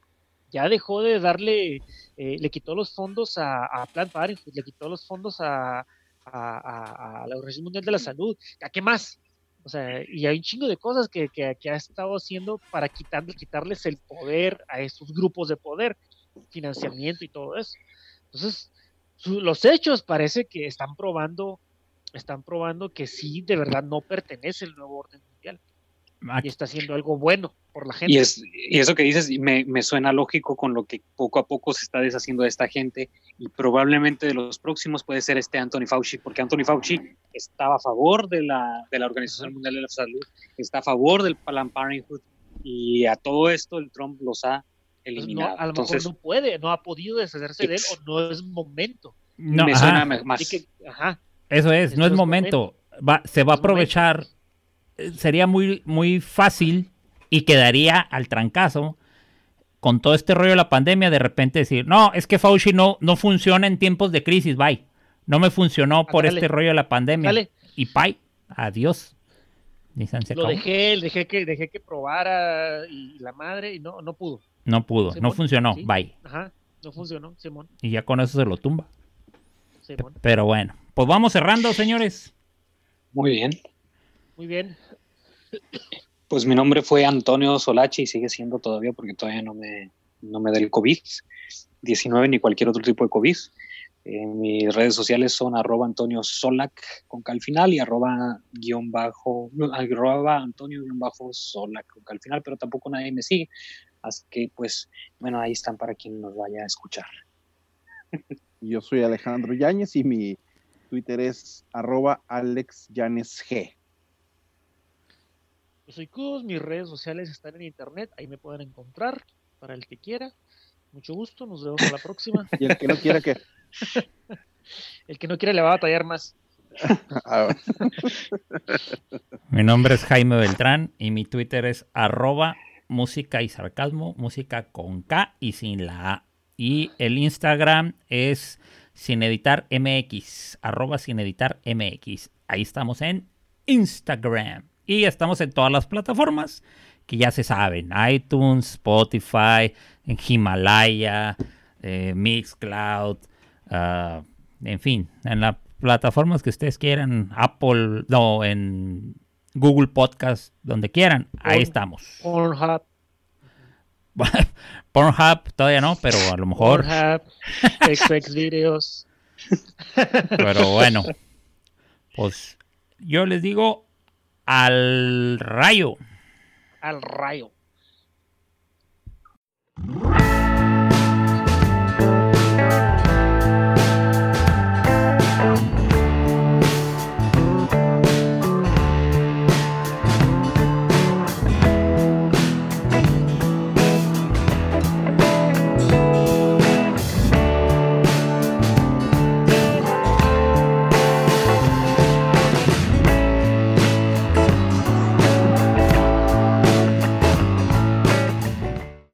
[SPEAKER 4] Ya dejó de darle, eh, le quitó los fondos a, a Planned Parenthood, le quitó los fondos a, a, a, a la Organización Mundial de la Salud. ¿A qué más? O sea, y hay un chingo de cosas que, que, que ha estado haciendo para quitarle, quitarles el poder a estos grupos de poder, financiamiento y todo eso. Entonces, su, los hechos parece que están probando, están probando que sí, de verdad no pertenece el nuevo orden mundial. Y está haciendo algo bueno por la gente.
[SPEAKER 5] Y, es, y eso que dices me, me suena lógico con lo que poco a poco se está deshaciendo de esta gente, y probablemente de los próximos puede ser este Anthony Fauci, porque Anthony Fauci estaba a favor de la, de la Organización Mundial de la Salud, está a favor del Planned Parenthood, y a todo esto el Trump los ha eliminado.
[SPEAKER 4] No, a lo
[SPEAKER 5] Entonces,
[SPEAKER 4] mejor no puede, no ha podido deshacerse de él, o no es momento.
[SPEAKER 1] No,
[SPEAKER 5] me
[SPEAKER 1] ajá.
[SPEAKER 5] suena más.
[SPEAKER 4] Así que, ajá.
[SPEAKER 1] Eso es, no es momento. Va, se va a aprovechar. Sería muy, muy fácil y quedaría al trancazo con todo este rollo de la pandemia, de repente decir, no, es que Fauci no, no funciona en tiempos de crisis, bye. No me funcionó por
[SPEAKER 4] Dale.
[SPEAKER 1] este rollo de la pandemia.
[SPEAKER 4] Dale.
[SPEAKER 1] Y bye, adiós.
[SPEAKER 4] Lo dejé, dejé que, dejé que probara y la madre y no, no pudo.
[SPEAKER 1] No pudo,
[SPEAKER 4] Simón,
[SPEAKER 1] no funcionó,
[SPEAKER 4] sí.
[SPEAKER 1] bye.
[SPEAKER 4] Ajá, no funcionó, Simón.
[SPEAKER 1] Y ya con eso se lo tumba.
[SPEAKER 4] Simón.
[SPEAKER 1] Pero bueno, pues vamos cerrando, señores.
[SPEAKER 5] Muy bien.
[SPEAKER 4] Muy bien.
[SPEAKER 5] Pues mi nombre fue Antonio Solachi y sigue siendo todavía, porque todavía no me, no me da el COVID diecinueve ni cualquier otro tipo de COVID. Eh, mis redes sociales son arroba Antonio Solac con K al final y arroba guión bajo, arroba Antonio guión bajo Solac con K al final, pero tampoco nadie me sigue. Así que pues, bueno, ahí están para quien nos vaya a escuchar.
[SPEAKER 3] Yo soy Alejandro Yáñez y mi Twitter es arroba Alex Yáñez G.
[SPEAKER 4] Yo soy Cus, mis redes sociales están en internet, ahí me pueden encontrar, para el que quiera. Mucho gusto, nos vemos a la próxima.
[SPEAKER 3] Y el que no quiera que...
[SPEAKER 4] El que no quiera le va a batallar más.
[SPEAKER 1] Mi nombre es Jaime Beltrán y mi Twitter es arroba música y sarcasmo, música con K y sin la A. Y el Instagram es sin editar mx, arroba sin editar mx. Ahí estamos en Instagram. Y estamos en todas las plataformas que ya se saben. iTunes, Spotify, en Himalaya, eh, Mixcloud, uh, en fin, en las plataformas que ustedes quieran. Apple, no, en Google Podcast, donde quieran. Ahí estamos.
[SPEAKER 4] Pornhub.
[SPEAKER 1] Pornhub todavía no, pero a lo mejor.
[SPEAKER 4] Pornhub, X X videos.
[SPEAKER 1] Pero bueno, pues yo les digo al rayo.
[SPEAKER 4] Al rayo.